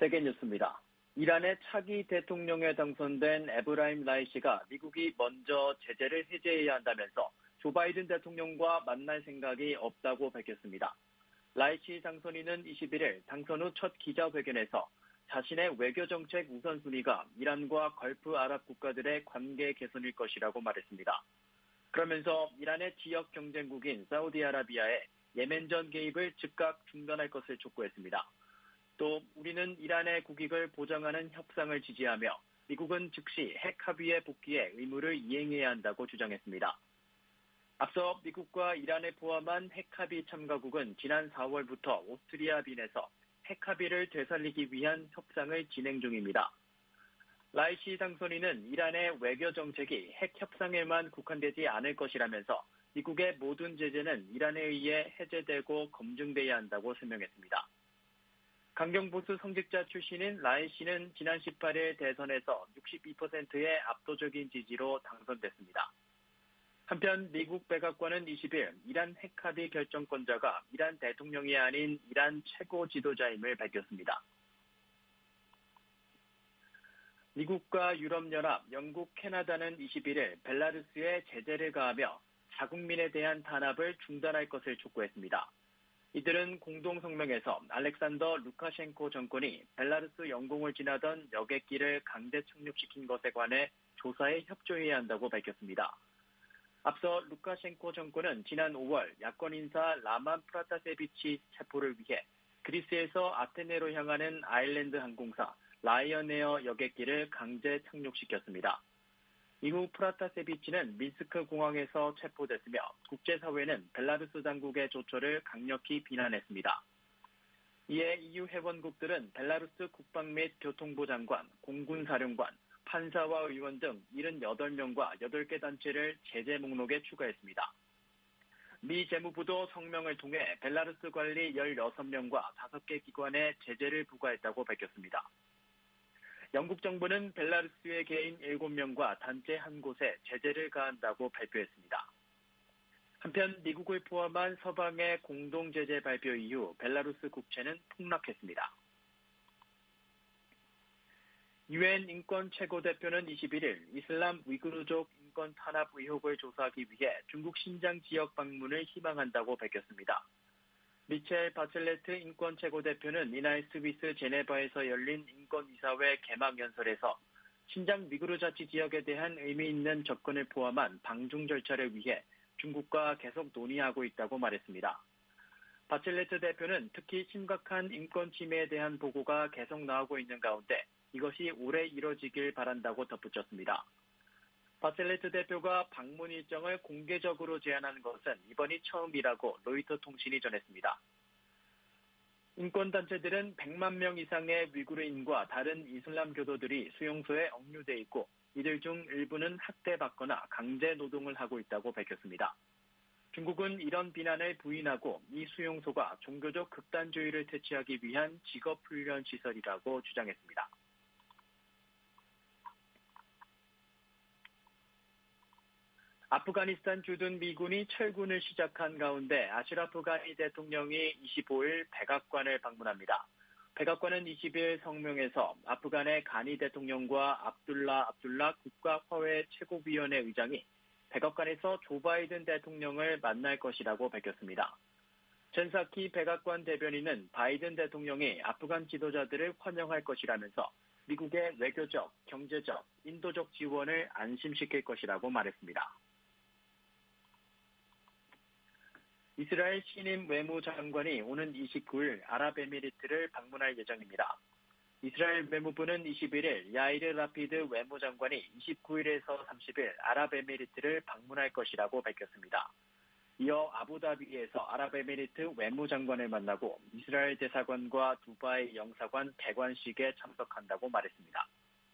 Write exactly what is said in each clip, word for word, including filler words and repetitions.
세계 뉴스입니다. 이란의 차기 대통령에 당선된 에브라임 라이시가 미국이 먼저 제재를 해제해야 한다면서 조 바이든 대통령과 만날 생각이 없다고 밝혔습니다. 라이시 당선인은 이십일일 당선 후 첫 기자회견에서 자신의 외교정책 우선순위가 이란과 걸프 아랍 국가들의 관계 개선일 것이라고 말했습니다. 그러면서 이란의 지역 경쟁국인 사우디아라비아의 예멘전 개입을 즉각 중단할 것을 촉구했습니다. 또 우리는 이란의 국익을 보장하는 협상을 지지하며 미국은 즉시 핵 합의에 복귀해 의무를 이행해야 한다고 주장했습니다. 앞서 미국과 이란을 포함한 핵 합의 참가국은 지난 사월부터 오스트리아 빈에서 핵 합의를 되살리기 위한 협상을 진행 중입니다. 라이시 당선인은 이란의 외교 정책이 핵 협상에만 국한되지 않을 것이라면서 미국의 모든 제재는 이란에 의해 해제되고 검증돼야 한다고 설명했습니다. 강경보수 성직자 출신인 라이시는 지난 십팔일 대선에서 육십이 퍼센트의 압도적인 지지로 당선됐습니다. 한편 미국 백악관은 이십일 이란 핵합의 결정권자가 이란 대통령이 아닌 이란 최고 지도자임을 밝혔습니다. 미국과 유럽연합, 영국, 캐나다는 이십일일 벨라루스에 제재를 가하며 자국민에 대한 탄압을 중단할 것을 촉구했습니다. 이들은 공동성명에서 알렉산더 루카셴코 정권이 벨라루스 영공을 지나던 여객기를 강제 착륙시킨 것에 관해 조사에 협조해야 한다고 밝혔습니다. 앞서 루카셴코 정권은 지난 오월 야권 인사 라만 프라타세비치 체포를 위해 그리스에서 아테네로 향하는 아일랜드 항공사 라이언에어 여객기를 강제 착륙시켰습니다. 이후 프라타세비치는 민스크 공항에서 체포됐으며 국제사회는 벨라루스 당국의 조처를 강력히 비난했습니다. 이에 이유 회원국들은 벨라루스 국방 및 교통부 장관, 공군사령관, 판사와 의원 등 칠십팔 명과 여덟 개 단체를 제재 목록에 추가했습니다. 미 재무부도 성명을 통해 벨라루스 관리 십육 명과 다섯 개 기관에 제재를 부과했다고 밝혔습니다. 영국 정부는 벨라루스의 개인 일곱 명과 단체 한 곳에 제재를 가한다고 발표했습니다. 한편 미국을 포함한 서방의 공동 제재 발표 이후 벨라루스 국채는 폭락했습니다. 유엔 인권 최고대표는 이십일일 이슬람 위구르족 인권 탄압 의혹을 조사하기 위해 중국 신장 지역 방문을 희망한다고 밝혔습니다. 미첼 바첼레트 인권 최고대표는 이날 스위스 제네바에서 열린 인권이사회 개막 연설에서 신장 위구르 자치 지역에 대한 의미 있는 접근을 포함한 방중 절차를 위해 중국과 계속 논의하고 있다고 말했습니다. 바첼레트 대표는 특히 심각한 인권 침해에 대한 보고가 계속 나오고 있는 가운데 이것이 오래 이뤄지길 바란다고 덧붙였습니다. 바첼레트 대표가 방문 일정을 공개적으로 제안한 것은 이번이 처음이라고 로이터 통신이 전했습니다. 인권단체들은 백만 명 이상의 위구르인과 다른 이슬람 교도들이 수용소에 억류돼 있고 이들 중 일부는 학대받거나 강제 노동을 하고 있다고 밝혔습니다. 중국은 이런 비난을 부인하고 이 수용소가 종교적 극단주의를 퇴치하기 위한 직업훈련 시설이라고 주장했습니다. 아프가니스탄 주둔 미군이 철군을 시작한 가운데 아시라프 가니 대통령이 이십오일 백악관을 방문합니다. 백악관은 이십일 성명에서 아프간의 가니 대통령과 압둘라 압둘라 국가화해 최고위원회 의장이 백악관에서 조 바이든 대통령을 만날 것이라고 밝혔습니다. 젠사키 백악관 대변인은 바이든 대통령이 아프간 지도자들을 환영할 것이라면서 미국의 외교적, 경제적, 인도적 지원을 안심시킬 것이라고 말했습니다. 이스라엘 신임 외무장관이 오는 이십구일 아랍에미리트를 방문할 예정입니다. 이스라엘 외무부는 이십일일 야이르 라피드 외무장관이 이십구일에서 삼십일 아랍에미리트를 방문할 것이라고 밝혔습니다. 이어 아부다비에서 아랍에미리트 외무장관을 만나고 이스라엘 대사관과 두바이 영사관 개관식에 참석한다고 말했습니다.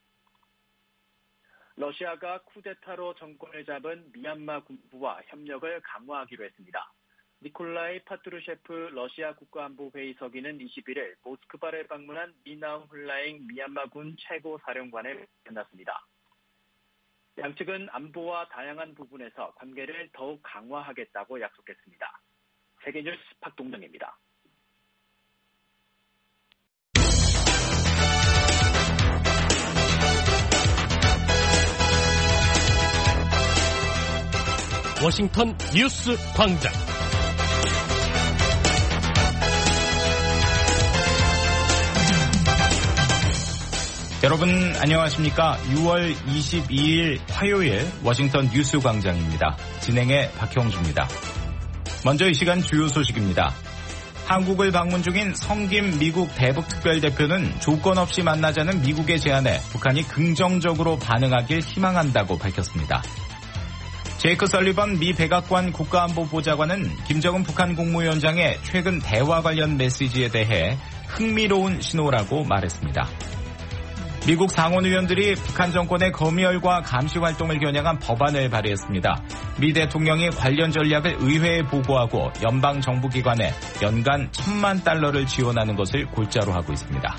러시아가 쿠데타로 정권을 잡은 미얀마 군부와 협력을 강화하기로 했습니다. 니콜라이 파트루셰프 러시아 국가안보회의 서기는 이십일일 모스크바를 방문한 미나움 훌라잉 미얀마군 최고사령관을 만났습니다. 양측은 안보와 다양한 부분에서 관계를 더욱 강화하겠다고 약속했습니다. 세계뉴스 박동정입니다. 워싱턴 뉴스 광장. 여러분 안녕하십니까? 유월 이십이일 화요일 워싱턴 뉴스 광장입니다. 진행의 박형주입니다. 먼저 이 시간 주요 소식입니다. 한국을 방문 중인 성김 미국 대북특별대표는 조건 없이 만나자는 미국의 제안에 북한이 긍정적으로 반응하길 희망한다고 밝혔습니다. 제이크 설리번 미 백악관 국가안보보좌관은 김정은 북한 국무위원장의 최근 대화 관련 메시지에 대해 흥미로운 신호라고 말했습니다. 미국 상원 의원들이 북한 정권의 검열과 감시 활동을 겨냥한 법안을 발의했습니다. 미 대통령이 관련 전략을 의회에 보고하고 연방 정부기관에 연간 천만 달러를 지원하는 것을 골자로 하고 있습니다.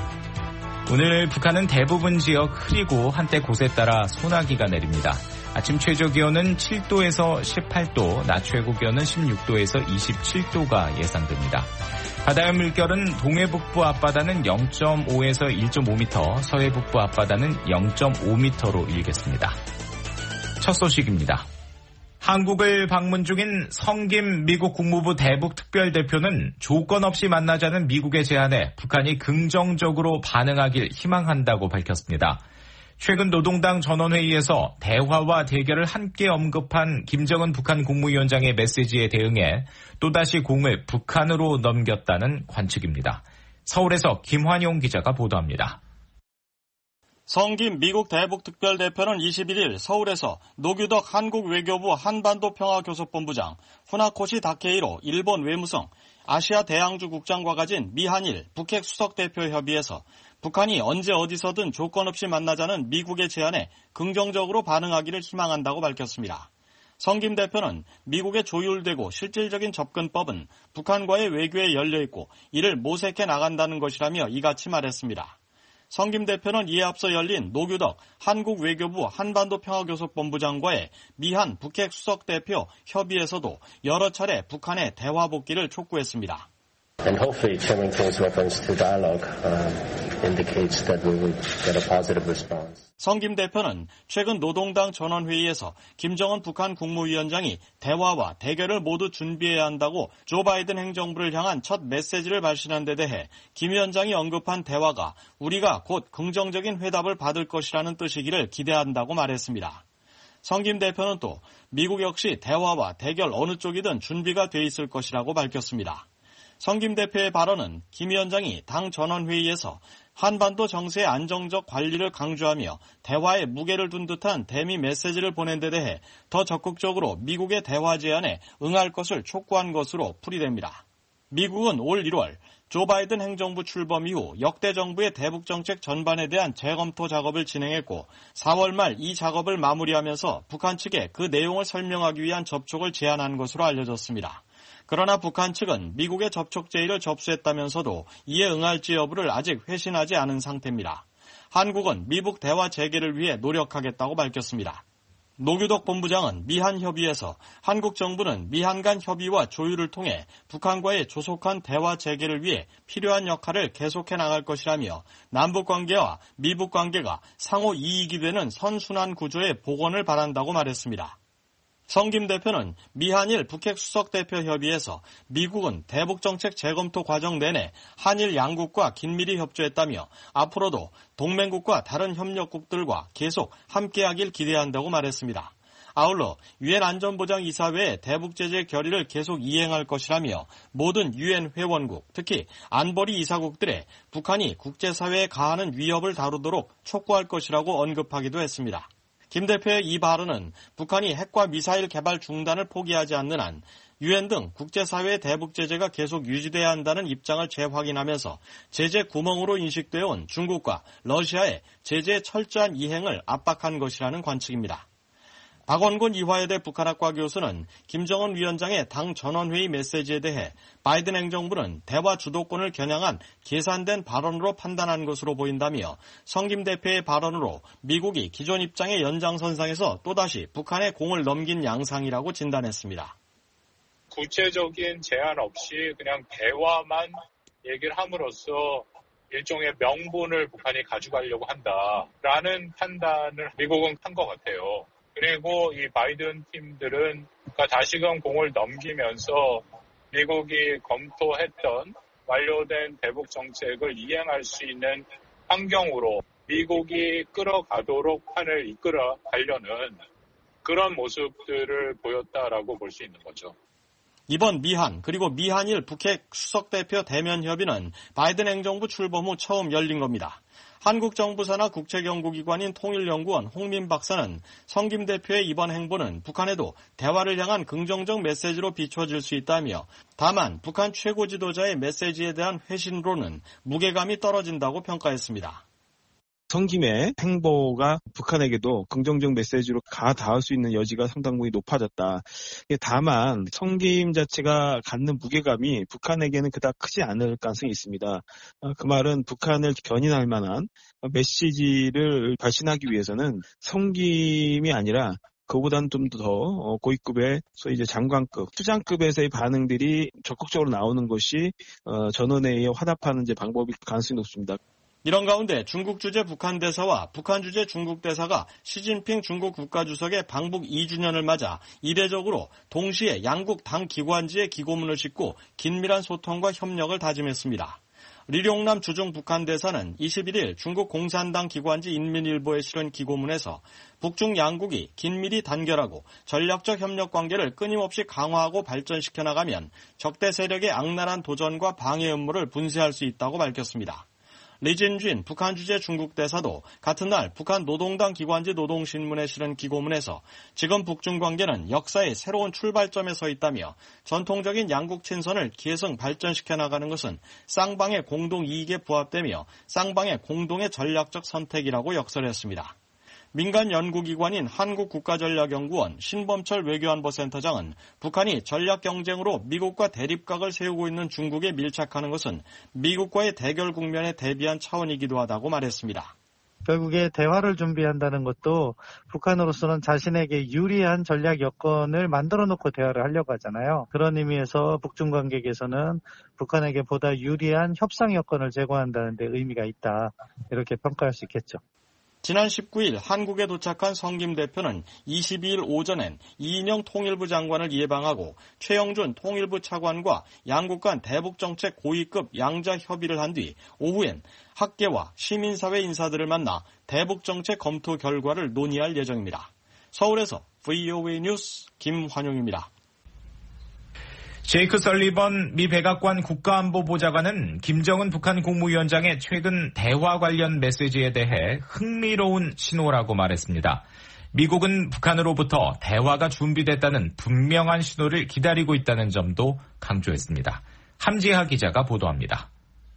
오늘 북한은 대부분 지역 흐리고 한때 곳에 따라 소나기가 내립니다. 아침 최저 기온은 칠도에서 십팔도, 낮 최고 기온은 십육도에서 이십칠도가 예상됩니다. 바다의 물결은 동해북부 앞바다는 영점오에서 일점오미터, 서해북부 앞바다는 영점오미터로 일겠습니다. 첫 소식입니다. 한국을 방문 중인 성김 미국 국무부 대북특별대표는 조건 없이 만나자는 미국의 제안에 북한이 긍정적으로 반응하길 희망한다고 밝혔습니다. 최근 노동당 전원회의에서 대화와 대결을 함께 언급한 김정은 북한 국무위원장의 메시지에 대응해 또다시 공을 북한으로 넘겼다는 관측입니다. 서울에서 김환용 기자가 보도합니다. 성김 미국 대북특별대표는 이십일일 서울에서 노규덕 한국 외교부 한반도 평화교섭본부장, 후나코시 다케이로 일본 외무성, 아시아 대양주 국장과 가진 미한일 북핵 수석대표 협의에서 북한이 언제 어디서든 조건 없이 만나자는 미국의 제안에 긍정적으로 반응하기를 희망한다고 밝혔습니다. 성김 대표는 미국의 조율되고 실질적인 접근법은 북한과의 외교에 열려있고 이를 모색해 나간다는 것이라며 이같이 말했습니다. 성김 대표는 이에 앞서 열린 노규덕 한국 외교부 한반도 평화교섭본부장과의 미한 북핵 수석대표 협의에서도 여러 차례 북한의 대화 복귀를 촉구했습니다. And hopefully Chairman Kim's reference to dialogue uh, indicates that we will get a positive response. 성김 대표는 최근 노동당 전원회의에서 김정은 북한 국무위원장이 대화와 대결을 모두 준비해야 한다고 조 바이든 행정부를 향한 첫 메시지를 발신한 데 대해 김 위원장이 언급한 대화가 우리가 곧 긍정적인 회답을 받을 것이라는 뜻이기를 기대한다고 말했습니다. 성김 대표는 또 미국 역시 대화와 대결 어느 쪽이든 준비가 돼 있을 것이라고 밝혔습니다. 성김 대표의 발언은 김 위원장이 당 전원회의에서 한반도 정세의 안정적 관리를 강조하며 대화에 무게를 둔 듯한 대미 메시지를 보낸 데 대해 더 적극적으로 미국의 대화 제안에 응할 것을 촉구한 것으로 풀이됩니다. 미국은 올 일월 조 바이든 행정부 출범 이후 역대 정부의 대북 정책 전반에 대한 재검토 작업을 진행했고 사월 말 이 작업을 마무리하면서 북한 측에 그 내용을 설명하기 위한 접촉을 제안한 것으로 알려졌습니다. 그러나 북한 측은 미국의 접촉 제의를 접수했다면서도 이에 응할지 여부를 아직 회신하지 않은 상태입니다. 한국은 미북 대화 재개를 위해 노력하겠다고 밝혔습니다. 노규덕 본부장은 미한 협의에서 한국 정부는 미한 간 협의와 조율을 통해 북한과의 조속한 대화 재개를 위해 필요한 역할을 계속해 나갈 것이라며 남북 관계와 미북 관계가 상호 이익이 되는 선순환 구조의 복원을 바란다고 말했습니다. 성김 대표는 미한일 북핵 수석대표 협의에서 미국은 대북정책 재검토 과정 내내 한일 양국과 긴밀히 협조했다며 앞으로도 동맹국과 다른 협력국들과 계속 함께하길 기대한다고 말했습니다. 아울러 유엔 안전보장이사회의 대북제재 결의를 계속 이행할 것이라며 모든 유엔 회원국, 특히 안보리 이사국들에 북한이 국제사회에 가하는 위협을 다루도록 촉구할 것이라고 언급하기도 했습니다. 김 대표의 이 발언은 북한이 핵과 미사일 개발 중단을 포기하지 않는 한 유엔 등 국제사회의 대북 제재가 계속 유지돼야 한다는 입장을 재확인하면서 제재 구멍으로 인식되어 온 중국과 러시아의 제재의 철저한 이행을 압박한 것이라는 관측입니다. 박원곤 이화여대 북한학과 교수는 김정은 위원장의 당 전원회의 메시지에 대해 바이든 행정부는 대화 주도권을 겨냥한 계산된 발언으로 판단한 것으로 보인다며 성김 대표의 발언으로 미국이 기존 입장의 연장선상에서 또다시 북한의 공을 넘긴 양상이라고 진단했습니다. 구체적인 제안 없이 그냥 대화만 얘기를 함으로써 일종의 명분을 북한이 가져가려고 한다라는 판단을 미국은 한 것 같아요. 그리고 이 바이든 팀들은 그러니까 다시금 공을 넘기면서 미국이 검토했던 완료된 대북 정책을 이행할 수 있는 환경으로 미국이 끌어가도록 판을 이끌어 가려는 그런 모습들을 보였다라고 볼 수 있는 거죠. 이번 미한 그리고 미한일 북핵 수석대표 대면 협의는 바이든 행정부 출범 후 처음 열린 겁니다. 한국 정부 산하 국책연구기관인 통일연구원 홍민 박사는 성 김 대표의 이번 행보는 북한에도 대화를 향한 긍정적 메시지로 비춰질 수 있다며 다만 북한 최고 지도자의 메시지에 대한 회신으로는 무게감이 떨어진다고 평가했습니다. 성김의 행보가 북한에게도 긍정적 메시지로 가 닿을 수 있는 여지가 상당히 높아졌다. 다만 성김 자체가 갖는 무게감이 북한에게는 그닥 크지 않을 가능성이 있습니다. 그 말은 북한을 견인할 만한 메시지를 발신하기 위해서는 성김이 아니라 그보다는 좀 더 고위급의 소위 이제 장관급, 수장급에서의 반응들이 적극적으로 나오는 것이 전원회의에 화답하는 이제 방법일 가능성이 높습니다. 이런 가운데 중국 주재 북한 대사와 북한 주재 중국 대사가 시진핑 중국 국가주석의 방북 이 주년을 맞아 이례적으로 동시에 양국 당 기관지에 기고문을 싣고 긴밀한 소통과 협력을 다짐했습니다. 리룡남 주중 북한 대사는 이십일 일 중국 공산당 기관지 인민일보에 실은 기고문에서 북중 양국이 긴밀히 단결하고 전략적 협력 관계를 끊임없이 강화하고 발전시켜 나가면 적대 세력의 악랄한 도전과 방해 음모를 분쇄할 수 있다고 밝혔습니다. 리진쥔 북한 주재 중국 대사도 같은 날 북한 노동당 기관지 노동신문에 실은 기고문에서 지금 북중 관계는 역사의 새로운 출발점에 서 있다며 전통적인 양국 친선을 계승 발전시켜 나가는 것은 쌍방의 공동 이익에 부합되며 쌍방의 공동의 전략적 선택이라고 역설했습니다. 민간 연구기관인 한국국가전략연구원 신범철 외교안보센터장은 북한이 전략 경쟁으로 미국과 대립각을 세우고 있는 중국에 밀착하는 것은 미국과의 대결 국면에 대비한 차원이기도 하다고 말했습니다. 결국에 대화를 준비한다는 것도 북한으로서는 자신에게 유리한 전략 여건을 만들어 놓고 대화를 하려고 하잖아요. 그런 의미에서 북중 관계에서는 북한에게 보다 유리한 협상 여건을 제공한다는 데 의미가 있다. 이렇게 평가할 수 있겠죠. 지난 십구 일 한국에 도착한 성김 대표는 이십이 일 오전엔 이인영 통일부 장관을 예방하고 최영준 통일부 차관과 양국 간 대북정책 고위급 양자 협의를 한 뒤 오후엔 학계와 시민사회 인사들을 만나 대북정책 검토 결과를 논의할 예정입니다. 서울에서 브이오에이 뉴스 김환용입니다. 제이크 설리번 미 백악관 국가안보보좌관은 김정은 북한 국무위원장의 최근 대화 관련 메시지에 대해 흥미로운 신호라고 말했습니다. 미국은 북한으로부터 대화가 준비됐다는 분명한 신호를 기다리고 있다는 점도 강조했습니다. 함지하 기자가 보도합니다.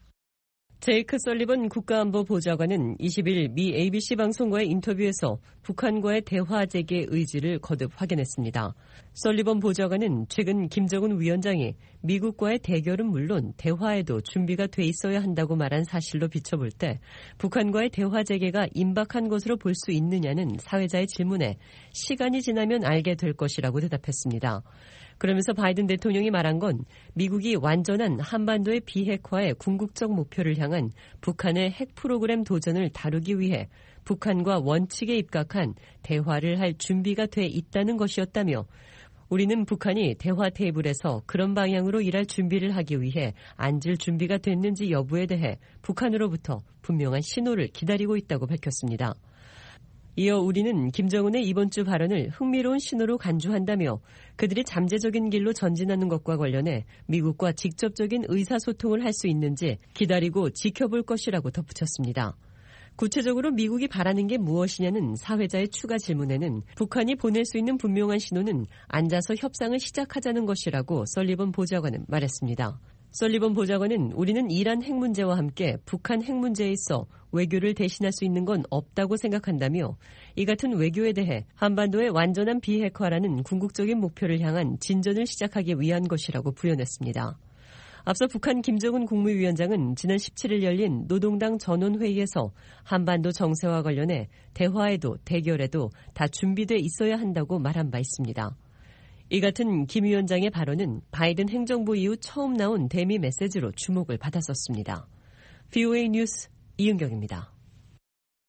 제이크 설리번 국가안보보좌관은 이십 일 미 에이비씨 방송과의 인터뷰에서 북한과의 대화 재개 의지를 거듭 확인했습니다. 설리번 보좌관은 최근 김정은 위원장이 미국과의 대결은 물론 대화에도 준비가 돼 있어야 한다고 말한 사실로 비춰볼 때 북한과의 대화 재개가 임박한 것으로 볼 수 있느냐는 사회자의 질문에 시간이 지나면 알게 될 것이라고 대답했습니다. 그러면서 바이든 대통령이 말한 건 미국이 완전한 한반도의 비핵화의 궁극적 목표를 향한 북한의 핵 프로그램 도전을 다루기 위해 북한과 원칙에 입각한 대화를 할 준비가 돼 있다는 것이었다며 우리는 북한이 대화 테이블에서 그런 방향으로 일할 준비를 하기 위해 앉을 준비가 됐는지 여부에 대해 북한으로부터 분명한 신호를 기다리고 있다고 밝혔습니다. 이어 우리는 김정은의 이번 주 발언을 흥미로운 신호로 간주한다며 그들이 잠재적인 길로 전진하는 것과 관련해 미국과 직접적인 의사소통을 할 수 있는지 기다리고 지켜볼 것이라고 덧붙였습니다. 구체적으로 미국이 바라는 게 무엇이냐는 사회자의 추가 질문에는 북한이 보낼 수 있는 분명한 신호는 앉아서 협상을 시작하자는 것이라고 설리번 보좌관은 말했습니다. 설리번 보좌관은 우리는 이란 핵 문제와 함께 북한 핵 문제에 있어 외교를 대신할 수 있는 건 없다고 생각한다며 이 같은 외교에 대해 한반도의 완전한 비핵화라는 궁극적인 목표를 향한 진전을 시작하기 위한 것이라고 부연했습니다. 앞서 북한 김정은 국무위원장은 지난 십칠 일 열린 노동당 전원회의에서 한반도 정세와 관련해 대화에도 대결에도 다 준비돼 있어야 한다고 말한 바 있습니다. 이 같은 김 위원장의 발언은 바이든 행정부 이후 처음 나온 대미 메시지로 주목을 받았었습니다. 브이오에이 뉴스 이은경입니다.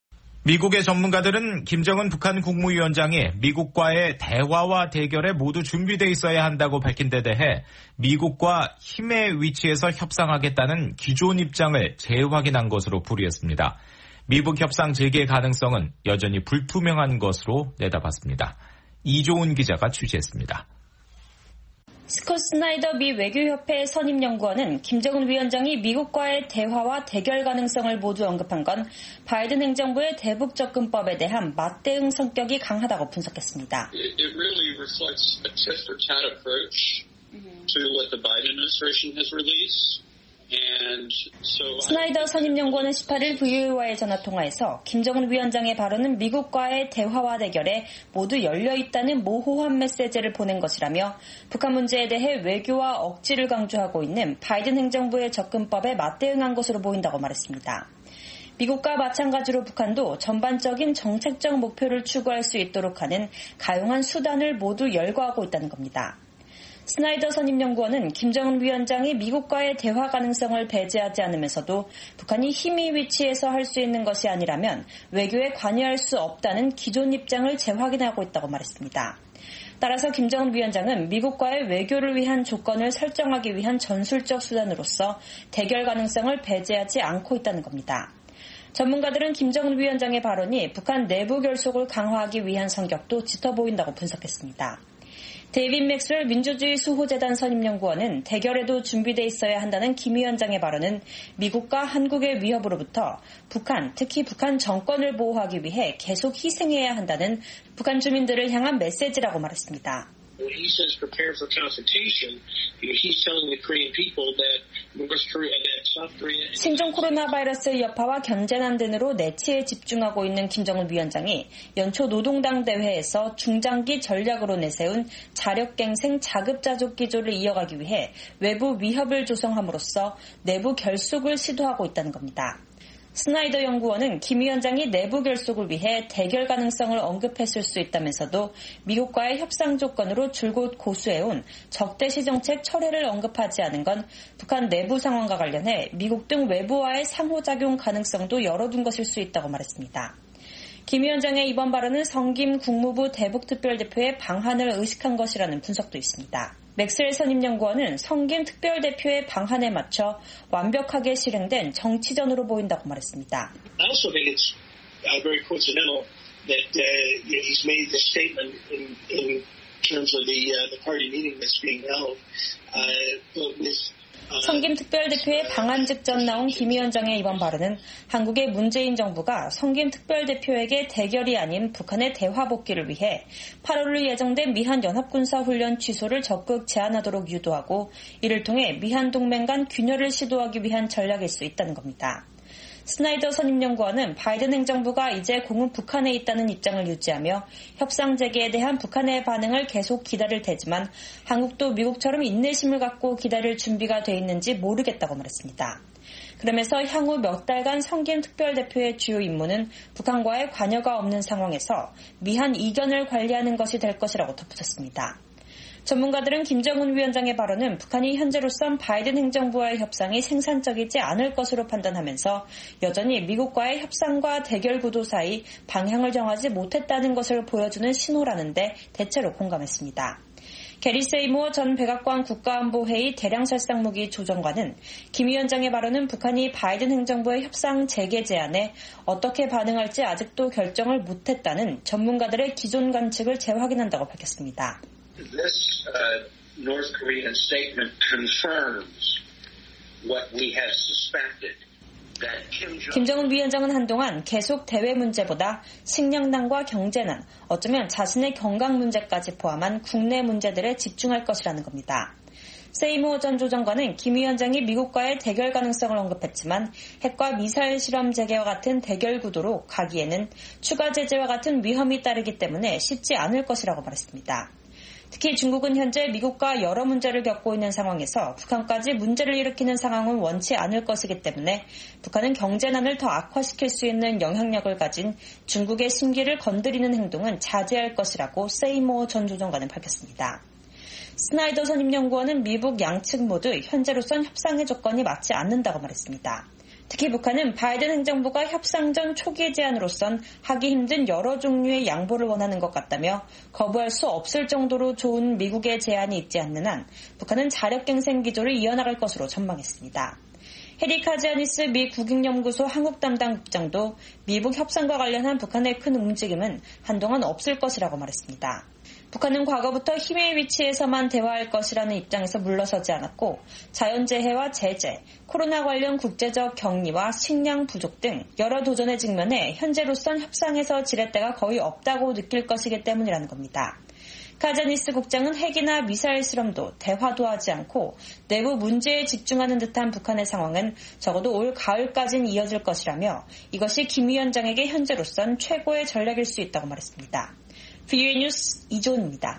미국의 전문가들은 김정은 북한 국무위원장이 미국과의 대화와 대결에 모두 준비돼 있어야 한다고 밝힌 데 대해 미국과 힘의 위치에서 협상하겠다는 기존 입장을 재확인한 것으로 풀이했습니다. 미북 협상 재개 가능성은 여전히 불투명한 것으로 내다봤습니다. 이조은 기자가 취재했습니다. 스콧 스나이더 미 외교협회 선임연구원은 김정은 위원장이 미국과의 대화와 대결 가능성을 모두 언급한 건 바이든 행정부의 대북 접근법에 대한 맞대응 성격이 강하다고 분석했습니다. It really reflects a tit for tat approach to what the Biden administration has released. 스나이더 선임연구원은 십팔 일 브이오에이와의 전화통화에서 김정은 위원장의 발언은 미국과의 대화와 대결에 모두 열려있다는 모호한 메시지를 보낸 것이라며 북한 문제에 대해 외교와 억지를 강조하고 있는 바이든 행정부의 접근법에 맞대응한 것으로 보인다고 말했습니다. 미국과 마찬가지로 북한도 전반적인 정책적 목표를 추구할 수 있도록 하는 가용한 수단을 모두 열거하고 있다는 겁니다. 스나이더 선임연구원은 김정은 위원장이 미국과의 대화 가능성을 배제하지 않으면서도 북한이 힘의 위치에서 할 수 있는 것이 아니라면 외교에 관여할 수 없다는 기존 입장을 재확인하고 있다고 말했습니다. 따라서 김정은 위원장은 미국과의 외교를 위한 조건을 설정하기 위한 전술적 수단으로서 대결 가능성을 배제하지 않고 있다는 겁니다. 전문가들은 김정은 위원장의 발언이 북한 내부 결속을 강화하기 위한 성격도 짙어 보인다고 분석했습니다. 데이빗 맥스웰 민주주의 수호재단 선임연구원은 대결에도 준비돼 있어야 한다는 김 위원장의 발언은 미국과 한국의 위협으로부터 북한, 특히 북한 정권을 보호하기 위해 계속 희생해야 한다는 북한 주민들을 향한 메시지라고 말했습니다. When he says prepare for confrontation, he's telling the Korean people that North Korea, that South Korea. 신종 코로나 바이러스의 여파와 경제난 등으로 내치에 집중하고 있는 김정은 위원장이 연초 노동당 대회에서 중장기 전략으로 내세운 자력갱생 자급자족 기조를 이어가기 위해 외부 위협을 조성함으로써 내부 결속을 시도하고 있다는 겁니다. 스나이더 연구원은 김 위원장이 내부 결속을 위해 대결 가능성을 언급했을 수 있다면서도 미국과의 협상 조건으로 줄곧 고수해온 적대시 정책 철회를 언급하지 않은 건 북한 내부 상황과 관련해 미국 등 외부와의 상호작용 가능성도 열어둔 것일 수 있다고 말했습니다. 김 위원장의 이번 발언은 성김 국무부 대북특별대표의 방한을 의식한 것이라는 분석도 있습니다. 맥스웰 선임연구원은 성김 특별대표의 방한에 맞춰 완벽하게 실행된 정치전으로 보인다고 말했습니다. I also think it's uh, very coincidental that uh, he's made this statement in, in terms of the uh, the party meeting that's being held uh, with. 성김 특별대표의 방한 직전 나온 김 위원장의 이번 발언은 한국의 문재인 정부가 성김 특별대표에게 대결이 아닌 북한의 대화 복귀를 위해 팔월로 예정된 미한 연합군사훈련 취소를 적극 제한하도록 유도하고 이를 통해 미한 동맹 간 균열을 시도하기 위한 전략일 수 있다는 겁니다. 스나이더 선임연구원은 바이든 행정부가 이제 공은 북한에 있다는 입장을 유지하며 협상 재개에 대한 북한의 반응을 계속 기다릴 테지만 한국도 미국처럼 인내심을 갖고 기다릴 준비가 돼 있는지 모르겠다고 말했습니다. 그러면서 향후 몇 달간 성김 특별대표의 주요 임무는 북한과의 관여가 없는 상황에서 미한 이견을 관리하는 것이 될 것이라고 덧붙였습니다. 전문가들은 김정은 위원장의 발언은 북한이 현재로선 바이든 행정부와의 협상이 생산적이지 않을 것으로 판단하면서 여전히 미국과의 협상과 대결 구도 사이 방향을 정하지 못했다는 것을 보여주는 신호라는데 대체로 공감했습니다. 게리 세이모어 전 백악관 국가안보회의 대량살상무기 조정관은 김 위원장의 발언은 북한이 바이든 행정부의 협상 재개 제안에 어떻게 반응할지 아직도 결정을 못했다는 전문가들의 기존 관측을 재확인한다고 밝혔습니다. This uh, North Korean statement confirms what we have suspected. 김정은 위원장은 한동안 계속 대외 문제보다 식량난과 경제난, 어쩌면 자신의 건강 문제까지 포함한 국내 문제들에 집중할 것이라는 겁니다. 세이모어 전 조정관은 김 위원장이 미국과의 대결 가능성을 언급했지만 핵과 미사일 실험 재개와 같은 대결 구도로 가기에는 추가 제재와 같은 위험이 따르기 때문에 쉽지 않을 것이라고 말했습니다. 특히 중국은 현재 미국과 여러 문제를 겪고 있는 상황에서 북한까지 문제를 일으키는 상황은 원치 않을 것이기 때문에 북한은 경제난을 더 악화시킬 수 있는 영향력을 가진 중국의 심기를 건드리는 행동은 자제할 것이라고 세이모어 전 조정관은 밝혔습니다. 스나이더 선임연구원은 미북 양측 모두 현재로선 협상의 조건이 맞지 않는다고 말했습니다. 특히 북한은 바이든 행정부가 협상전 초기 제안으로선 하기 힘든 여러 종류의 양보를 원하는 것 같다며 거부할 수 없을 정도로 좋은 미국의 제안이 있지 않는 한 북한은 자력갱생 기조를 이어나갈 것으로 전망했습니다. 해리 카지아니스 미 국익연구소 한국 담당 국장도 미북 협상과 관련한 북한의 큰 움직임은 한동안 없을 것이라고 말했습니다. 북한은 과거부터 힘의 위치에서만 대화할 것이라는 입장에서 물러서지 않았고 자연재해와 제재, 코로나 관련 국제적 격리와 식량 부족 등 여러 도전에 직면해 현재로선 협상에서 지렛대가 거의 없다고 느낄 것이기 때문이라는 겁니다. 카자니스 국장은 핵이나 미사일 실험도 대화도 하지 않고 내부 문제에 집중하는 듯한 북한의 상황은 적어도 올 가을까지는 이어질 것이라며 이것이 김 위원장에게 현재로선 최고의 전략일 수 있다고 말했습니다. 브이오에이 뉴스 이조은입니다.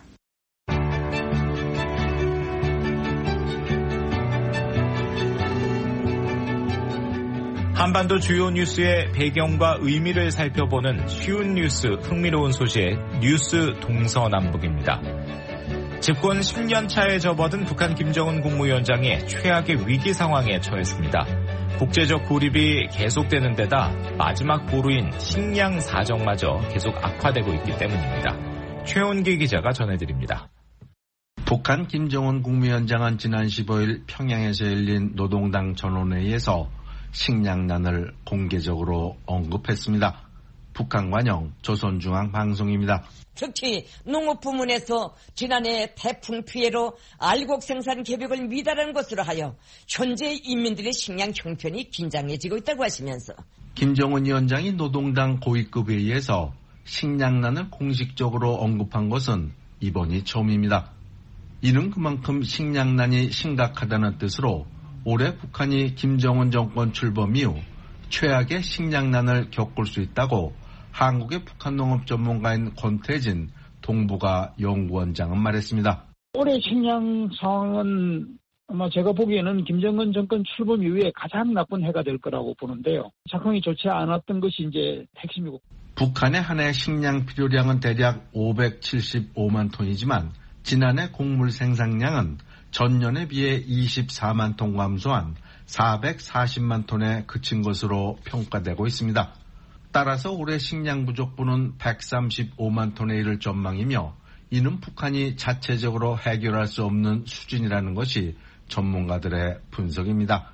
한반도 주요 뉴스의 배경과 의미를 살펴보는 쉬운 뉴스, 흥미로운 소식, 뉴스 동서남북입니다. 집권 십 년 차에 접어든 북한 김정은 국무위원장이 최악의 위기 상황에 처했습니다. 국제적 고립이 계속되는 데다 마지막 보루인 식량 사정마저 계속 악화되고 있기 때문입니다. 최원기 기자가 전해드립니다. 북한 김정은 국무위원장은 지난 십오일 평양에서 열린 노동당 전원회의에서 식량난을 공개적으로 언급했습니다. 북한 관영 조선중앙방송입니다. 특히 농업 부문에서 지난해 태풍 피해로 알곡 생산 계획을 미달한 것으로 하여 현재 인민들의 식량 형편이 긴장해지고 있다고 하시면서 김정은 위원장이 노동당 고위급 회의에서 식량난을 공식적으로 언급한 것은 이번이 처음입니다. 이는 그만큼 식량난이 심각하다는 뜻으로 올해 북한이 김정은 정권 출범 이후 최악의 식량난을 겪을 수 있다고 한국의 북한 농업 전문가인 권태진 동북아 연구원장은 말했습니다. 올해 식량 상황은 아마 제가 보기에는 김정은 정권 출범 이후에 가장 나쁜 해가 될 거라고 보는데요. 작황이 좋지 않았던 것이 이제 핵심이고. 북한의 한 해 식량 필요량은 대략 오백칠십오만 톤이지만 지난해 곡물 생산량은 전년에 비해 이십사만 톤 감소한 사백사십만 톤에 그친 것으로 평가되고 있습니다. 따라서 올해 식량 부족분은 백삼십오만 톤에 이를 전망이며 이는 북한이 자체적으로 해결할 수 없는 수준이라는 것이 전문가들의 분석입니다.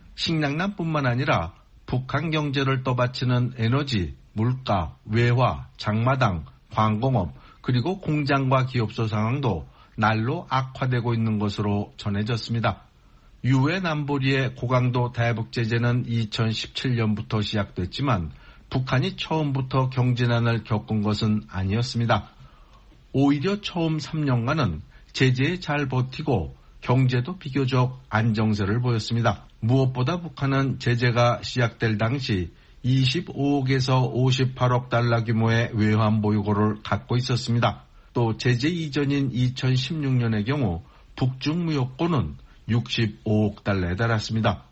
식량난뿐만 아니라 북한 경제를 떠받치는 에너지, 물가, 외화, 장마당, 광공업 그리고 공장과 기업소 상황도 날로 악화되고 있는 것으로 전해졌습니다. 유엔 안보리의 고강도 대북 제재는 이천십칠 년부터 시작됐지만 북한이 처음부터 경제난을 겪은 것은 아니었습니다. 오히려 처음 삼 년간은 제재에 잘 버티고 경제도 비교적 안정세를 보였습니다. 무엇보다 북한은 제재가 시작될 당시 이십오억에서 오십팔억 달러 규모의 외환 보유고를 갖고 있었습니다. 또 제재 이전인 이천십육 년의 경우 북중 무역고는 육십오억 달러에 달했습니다.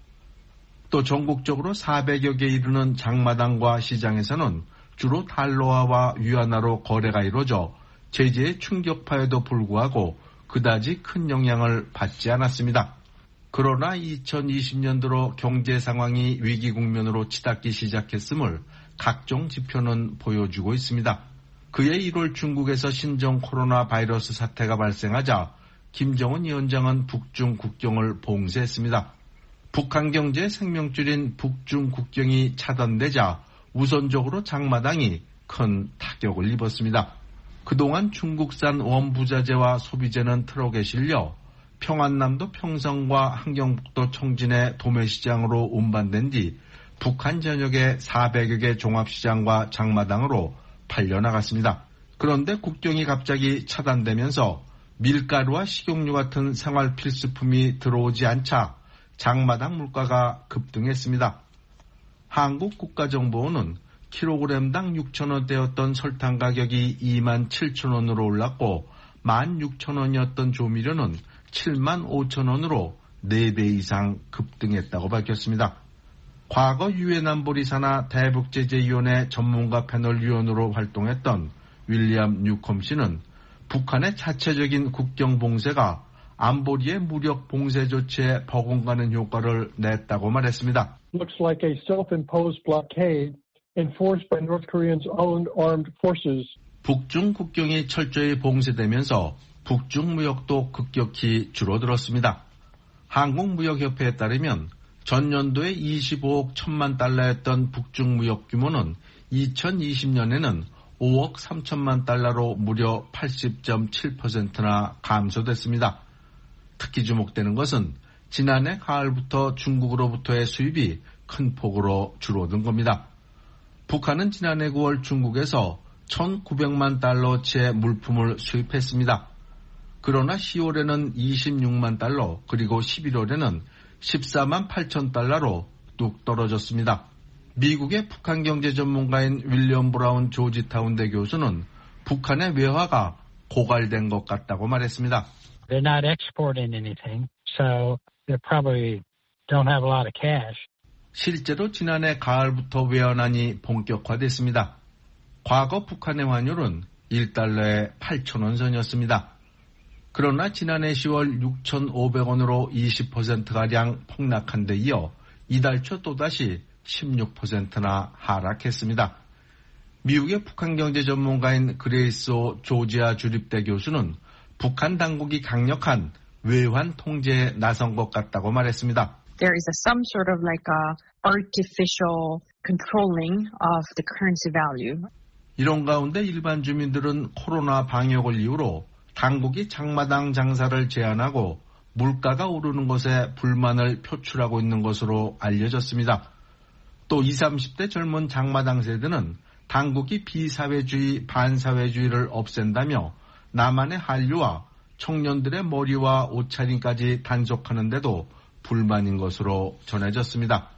또 전국적으로 사백여 개 이르는 장마당과 시장에서는 주로 달러화와 위안화로 거래가 이루어져 제재의 충격파에도 불구하고 그다지 큰 영향을 받지 않았습니다. 그러나 이천이십 년도로 경제 상황이 위기 국면으로 치닫기 시작했음을 각종 지표는 보여주고 있습니다. 그해 일월 중국에서 신종 코로나 바이러스 사태가 발생하자 김정은 위원장은 북중 국경을 봉쇄했습니다. 북한 경제의 생명줄인 북중 국경이 차단되자 우선적으로 장마당이 큰 타격을 입었습니다. 그동안 중국산 원부자재와 소비재는 트럭에 실려 평안남도 평성과 함경북도 청진의 도매시장으로 운반된 뒤 북한 전역의 사백여 개 종합시장과 장마당으로 팔려나갔습니다. 그런데 국경이 갑자기 차단되면서 밀가루와 식용유 같은 생활 필수품이 들어오지 않자 장마당 물가가 급등했습니다. 한국국가정보원은 킬로그램당 육천 원대였던 설탕 가격이 이만 칠천 원으로 올랐고 만 육천 원이었던 조미료는 칠만 오천 원으로 네 배 이상 급등했다고 밝혔습니다. 과거 유엔 안보리 산하 대북제재위원회 전문가 패널 위원으로 활동했던 윌리엄 뉴컴 씨는 북한의 자체적인 국경 봉쇄가 안보리의 무력 봉쇄 조치에 버금가는 효과를 냈다고 말했습니다. looks like a self-imposed blockade enforced by North Korea's own armed forces. 북중 국경이 철저히 봉쇄되면서 북중 무역도 급격히 줄어들었습니다. 한국무역협회에 따르면 전년도에 이십오억 천만 달러였던 북중 무역 규모는 이천이십 년에는 오억 삼천만 달러로 무려 팔십 점 칠 퍼센트나 감소됐습니다. 특히 주목되는 것은 지난해 가을부터 중국으로부터의 수입이 큰 폭으로 줄어든 겁니다. 북한은 지난해 구월 중국에서 천구백만 달러치의 물품을 수입했습니다. 그러나 시월에는 이십육만 달러, 그리고 십일월에는 십사만 팔천 달러로 뚝 떨어졌습니다. 미국의 북한 경제 전문가인 윌리엄 브라운 조지타운대 교수는 북한의 외화가 고갈된 것 같다고 말했습니다. They're not exporting anything, so they probably don't have a lot of cash. 실제로 지난해 가을부터 외환난이 본격화됐습니다. 과거 북한의 환율은 일 달러에 팔천 원 선이었습니다. 그러나 지난해 시월 육천오백 원으로 이십 퍼센트가량 폭락한 데 이어 이달 초 또다시 십육 퍼센트나 하락했습니다. 미국의 북한 경제 전문가인 그레이스 오 조지아 주립대 교수는 북한 당국이 강력한 외환 통제에 나선 것 같다고 말했습니다. There is a, some sort of like a artificial controlling of the currency value. 이런 가운데 일반 주민들은 코로나 방역을 이유로 당국이 장마당 장사를 제한하고 물가가 오르는 것에 불만을 표출하고 있는 것으로 알려졌습니다. 또 이십, 삼십 대 젊은 장마당 세대는 당국이 비사회주의, 반사회주의를 없앤다며 남한의 한류와 청년들의 머리와 옷차림까지 단속하는데도 불만인 것으로 전해졌습니다.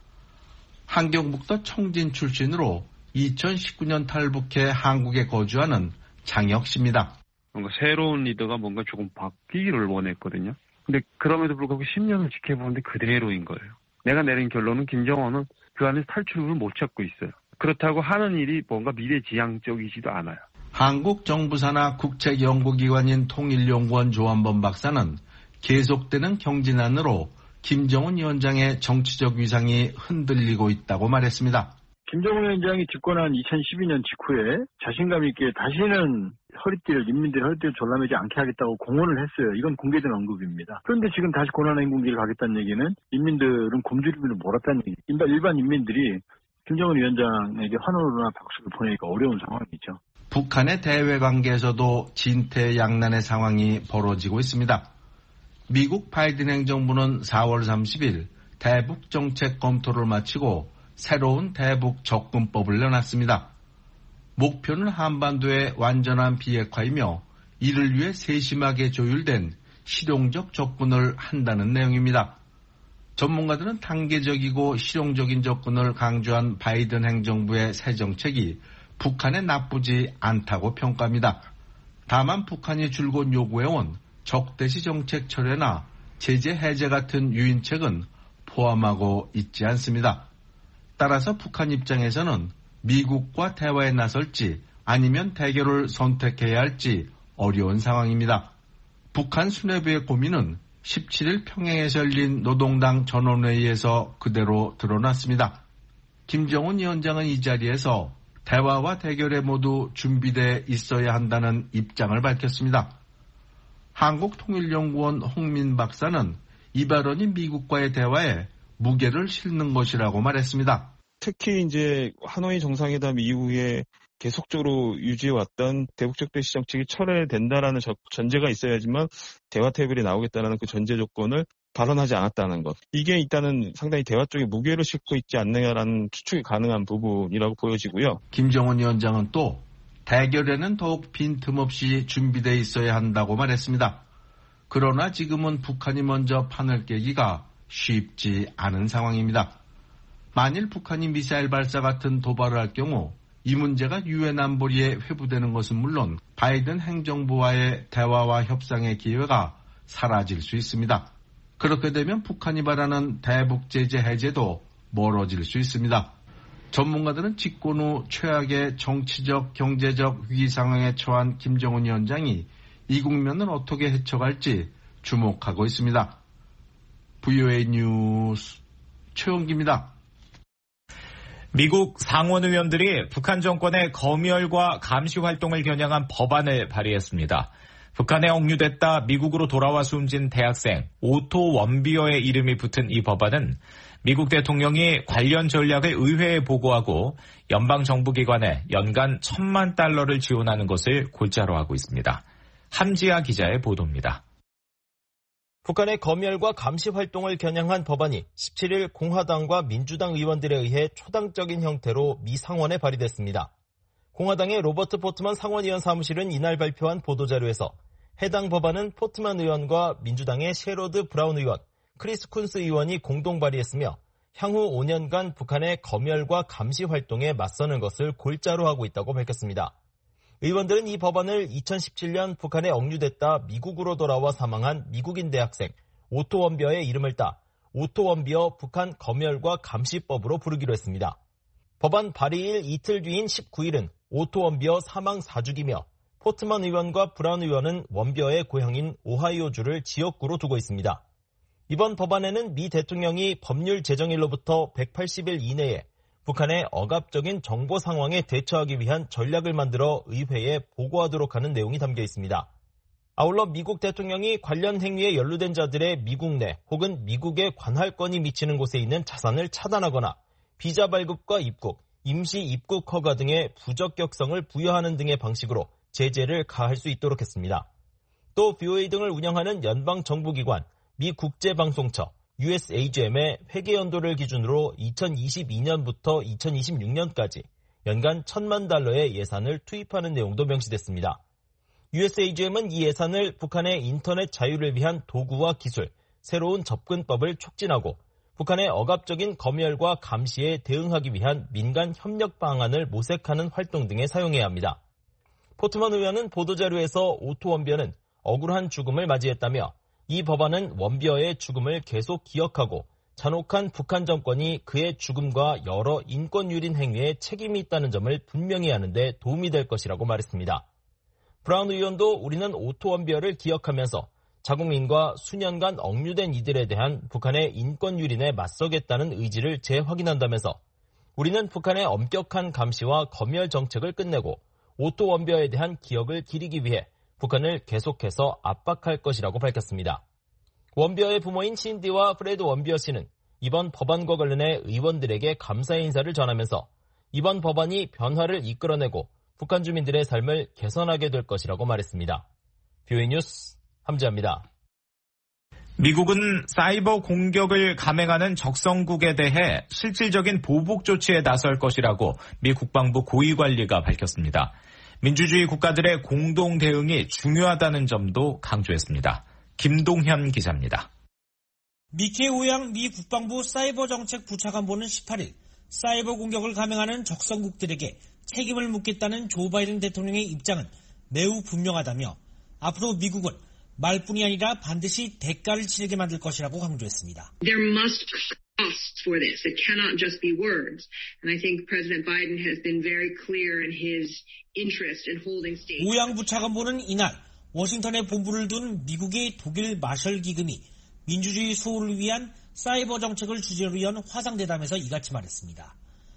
한경북도 청진 출신으로 이천십구 년 탈북해 한국에 거주하는 장혁 씨입니다. 뭔가 새로운 리더가 뭔가 조금 바뀌기를 원했거든요. 근데 그럼에도 불구하고 십 년을 지켜보는데 그대로인 거예요. 내가 내린 결론은 김정은은 그 안에서 탈출을 못 찾고 있어요. 그렇다고 하는 일이 뭔가 미래지향적이지도 않아요. 한국 정부 산하 국책연구기관인 통일연구원 조한범 박사는 계속되는 경진안으로 김정은 위원장의 정치적 위상이 흔들리고 있다고 말했습니다. 김정은 위원장이 집권한 이천십이 년 직후에 자신감 있게 다시는 허리띠를, 인민들의 허리띠를 졸라매지 않게 하겠다고 공언을 했어요. 이건 공개된 언급입니다. 그런데 지금 다시 고난행군기를 가겠다는 얘기는 인민들은 곰주리비를 몰았다는 얘기. 일반, 일반 인민들이 김정은 위원장에게 환호나 박수를 보내기가 어려운 상황이죠. 북한의 대외 관계에서도 진퇴양난의 상황이 벌어지고 있습니다. 미국 바이든 행정부는 사월 삼십일 대북 정책 검토를 마치고 새로운 대북 접근법을 내놨습니다. 목표는 한반도의 완전한 비핵화이며 이를 위해 세심하게 조율된 실용적 접근을 한다는 내용입니다. 전문가들은 단계적이고 실용적인 접근을 강조한 바이든 행정부의 새 정책이 북한에 나쁘지 않다고 평가합니다. 다만 북한이 줄곧 요구해온 적대시 정책 철회나 제재 해제 같은 유인책은 포함하고 있지 않습니다. 따라서 북한 입장에서는 미국과 대화에 나설지 아니면 대결을 선택해야 할지 어려운 상황입니다. 북한 수뇌부의 고민은 십칠 일 평양에서 열린 노동당 전원회의에서 그대로 드러났습니다. 김정은 위원장은 이 자리에서 대화와 대결에 모두 준비돼 있어야 한다는 입장을 밝혔습니다. 한국통일연구원 홍민 박사는 이 발언이 미국과의 대화에 무게를 실는 것이라고 말했습니다. 특히 이제 하노이 정상회담 이후에 계속적으로 유지해왔던 대북적 대시 정책이 철회된다라는 전제가 있어야지만 대화 테이블에 나오겠다는 그 전제 조건을 발언하지 않았다는 것. 이게 일단은 상당히 대화 쪽에 무게를 싣고 있지 않느냐라는 추측이 가능한 부분이라고 보여지고요. 김정은 위원장은 또 대결에는 더욱 빈틈없이 준비되어 있어야 한다고 말했습니다. 그러나 지금은 북한이 먼저 판을 깨기가 쉽지 않은 상황입니다. 만일 북한이 미사일 발사 같은 도발을 할 경우 이 문제가 유엔 안보리에 회부되는 것은 물론 바이든 행정부와의 대화와 협상의 기회가 사라질 수 있습니다. 그렇게 되면 북한이 바라는 대북 제재 해제도 멀어질 수 있습니다. 전문가들은 집권 후 최악의 정치적, 경제적 위기 상황에 처한 김정은 위원장이 이 국면을 어떻게 헤쳐갈지 주목하고 있습니다. 브이오에이 뉴스 최원기입니다. 미국 상원 의원들이 북한 정권의 검열과 감시 활동을 겨냥한 법안을 발의했습니다. 북한에 억류됐다 미국으로 돌아와 숨진 대학생 오토 원비어의 이름이 붙은 이 법안은 미국 대통령이 관련 전략을 의회에 보고하고 연방정부기관에 연간 천만 달러를 지원하는 것을 골자로 하고 있습니다. 함지아 기자의 보도입니다. 북한의 검열과 감시 활동을 겨냥한 법안이 십칠일 공화당과 민주당 의원들에 의해 초당적인 형태로 미 상원에 발의됐습니다. 공화당의 로버트 포트만 상원의원 사무실은 이날 발표한 보도자료에서 해당 법안은 포트만 의원과 민주당의 셰로드 브라운 의원, 크리스 쿤스 의원이 공동 발의했으며 향후 오 년간 북한의 검열과 감시 활동에 맞서는 것을 골자로 하고 있다고 밝혔습니다. 의원들은 이 법안을 이천십칠년 북한에 억류됐다 미국으로 돌아와 사망한 미국인 대학생 오토 원비어의 이름을 따 오토 원비어 북한 검열과 감시법으로 부르기로 했습니다. 법안 발의일 이틀 뒤인 십구일은 오토 원비어 사망 사주기며 포트만 의원과 브라운 의원은 원비어의 고향인 오하이오주를 지역구로 두고 있습니다. 이번 법안에는 미 대통령이 법률 제정일로부터 백팔십일 이내에 북한의 억압적인 정보 상황에 대처하기 위한 전략을 만들어 의회에 보고하도록 하는 내용이 담겨 있습니다. 아울러 미국 대통령이 관련 행위에 연루된 자들의 미국 내 혹은 미국의 관할권이 미치는 곳에 있는 자산을 차단하거나 비자 발급과 입국, 임시 입국 허가 등의 부적격성을 부여하는 등의 방식으로 제재를 가할 수 있도록 했습니다. 또 브이오에이 등을 운영하는 연방정부기관, 미 국제방송처, 유에스에이지엠의 회계 연도를 기준으로 이천이십이년부터 이천이십육년까지 연간 천만 달러의 예산을 투입하는 내용도 명시됐습니다. 유에스에이지엠은 이 예산을 북한의 인터넷 자유를 위한 도구와 기술, 새로운 접근법을 촉진하고 북한의 억압적인 검열과 감시에 대응하기 위한 민간 협력 방안을 모색하는 활동 등에 사용해야 합니다. 포트만 의원은 보도자료에서 오토 원비어는 억울한 죽음을 맞이했다며 이 법안은 원비어의 죽음을 계속 기억하고 잔혹한 북한 정권이 그의 죽음과 여러 인권 유린 행위에 책임이 있다는 점을 분명히 하는 데 도움이 될 것이라고 말했습니다. 브라운 의원도 우리는 오토 원비어를 기억하면서 자국민과 수년간 억류된 이들에 대한 북한의 인권 유린에 맞서겠다는 의지를 재확인한다면서 우리는 북한의 엄격한 감시와 검열 정책을 끝내고 오토 원비어에 대한 기억을 기리기 위해 북한을 계속해서 압박할 것이라고 밝혔습니다. 원비어의 부모인 신디와 프레드 원비어 씨는 이번 법안과 관련해 의원들에게 감사의 인사를 전하면서 이번 법안이 변화를 이끌어내고 북한 주민들의 삶을 개선하게 될 것이라고 말했습니다. 브이오에이 뉴스 함지아입니다. 미국은 사이버 공격을 감행하는 적성국에 대해 실질적인 보복 조치에 나설 것이라고 미 국방부 고위관리가 밝혔습니다. 민주주의 국가들의 공동 대응이 중요하다는 점도 강조했습니다. 김동현 기자입니다. 미케 오양 미 국방부 사이버 정책 부차관보는 십팔일 사이버 공격을 감행하는 적성국들에게 책임을 묻겠다는 조 바이든 대통령의 입장은 매우 분명하다며 앞으로 미국은 말뿐이 아니라 반드시 대가를 치르게 만들 것이라고 강조했습니다. There must be costs for this. It cannot just be words. And I think President Biden has been very clear in his interest in holding states. 오양 부차관보는 이날 워싱턴에 본부를 둔 미국의 독일 마셜 기금이 민주주의 수호를 위한 사이버 정책을 주제로 연 화상대담에서 이같이 말했습니다.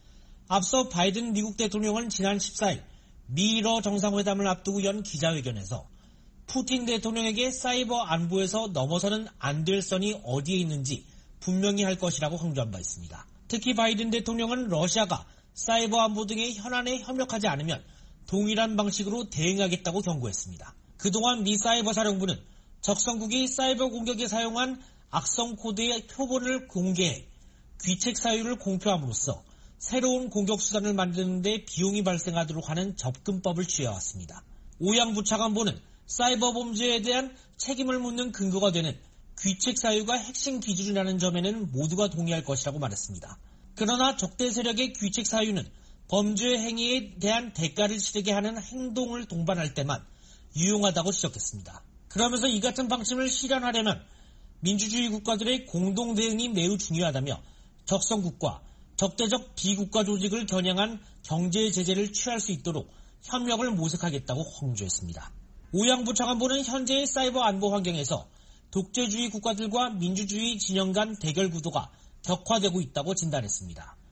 앞서 바이든 미국 대통령은 지난 십사일 미러 정상회담을 앞두고 연 기자회견에서 푸틴 대통령에게 사이버 안보에서 넘어서는 안 될 선이 어디에 있는지 분명히 할 것이라고 강조한 바 있습니다. 특히 바이든 대통령은 러시아가 사이버 안보 등의 현안에 협력하지 않으면 동일한 방식으로 대응하겠다고 경고했습니다. 그동안 미 사이버 사령부는 적성국이 사이버 공격에 사용한 악성 코드의 표본을 공개해 귀책 사유를 공표함으로써 새로운 공격 수단을 만드는 데 비용이 발생하도록 하는 접근법을 취해왔습니다. 오양 부차관보는 사이버 범죄에 대한 책임을 묻는 근거가 되는 귀책 사유가 핵심 기준이라는 점에는 모두가 동의할 것이라고 말했습니다. 그러나 적대 세력의 귀책 사유는 범죄 행위에 대한 대가를 치르게 하는 행동을 동반할 때만 유용하다고 지적했습니다. 그러면서 이 같은 방침을 실현하려면 민주주의 국가들의 공동 대응이 매우 중요하다며 적성국과 적대적 비국가 조직을 겨냥한 경제 제재를 취할 수 있도록 협력을 모색하겠다고 강조했습니다. 오양 부차관보는 현재의 사이버 안보 환경에서 독재주의 국가들과 민주주의 진영 간 대결 구도가 격화되고 있다고 진단했습니다.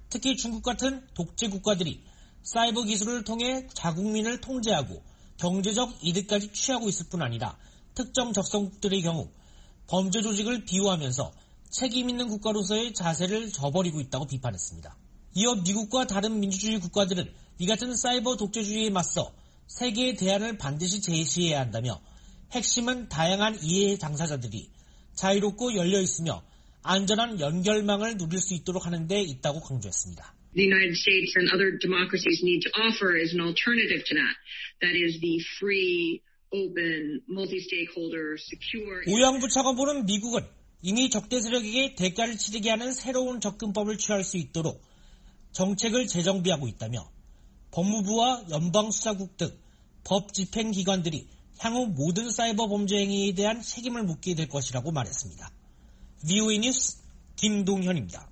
특히 중국 같은 독재 국가들이 사이버 기술을 통해 자국민을 통제하고 경제적 이득까지 취하고 있을 뿐 아니라 특정 적성국들의 경우 범죄 조직을 비호하면서 책임 있는 국가로서의 자세를 저버리고 있다고 비판했습니다. 이어 미국과 다른 민주주의 국가들은 이 같은 사이버 독재주의에 맞서 세계의 대안을 반드시 제시해야 한다며 핵심은 다양한 이해 당사자들이 자유롭고 열려있으며 안전한 연결망을 누릴 수 있도록 하는 데 있다고 강조했습니다. The United States and other democracies need to offer is an alternative to that. That is the free, open, multi-stakeholder, secure... 오양부 차관보는 미국은 이미 적대 세력에게 대가를 치르게 하는 새로운 접근법을 취할 수 있도록 정책을 재정비하고 있다며 법무부와 연방수사국 등 법 집행기관들이 향후 모든 사이버 범죄 행위에 대한 책임을 묻게 될 것이라고 말했습니다. 브이오에이 뉴스 김동현입니다.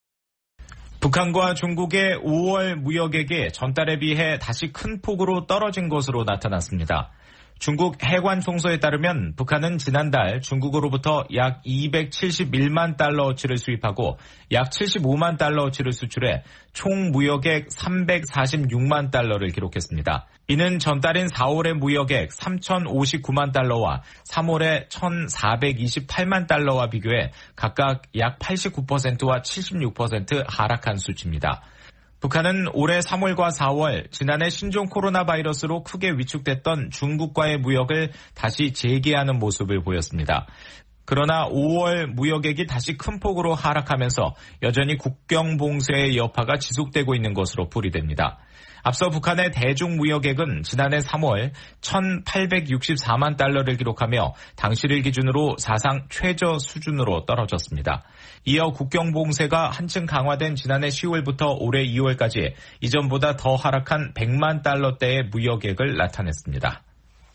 북한과 중국의 오월 무역액이 전달에 비해 다시 큰 폭으로 떨어진 것으로 나타났습니다. 중국 해관총소에 따르면 북한은 지난달 중국으로부터 약 이백칠십일만 달러어치를 수입하고 약 칠십오만 달러어치를 수출해 총 무역액 삼백사십육만 달러를 기록했습니다. 이는 전달인 사월의 무역액 삼천오십구만 달러와 삼월의 천사백이십팔만 달러와 비교해 각각 약 팔십구 퍼센트와 칠십육 퍼센트 하락한 수치입니다. 북한은 올해 삼월과 사월 지난해 신종 코로나 바이러스로 크게 위축됐던 중국과의 무역을 다시 재개하는 모습을 보였습니다. 그러나 오월 무역액이 다시 큰 폭으로 하락하면서 여전히 국경 봉쇄의 여파가 지속되고 있는 것으로 풀이됩니다. 앞서 북한의 대중무역액은 지난해 삼월 천팔백육십사만 달러를 기록하며 당시를 기준으로 사상 최저 수준으로 떨어졌습니다. 이어 국경 봉쇄가 한층 강화된 지난해 시월부터 올해 이월까지 이전보다 더 하락한 백만 달러대의 무역액을 나타냈습니다.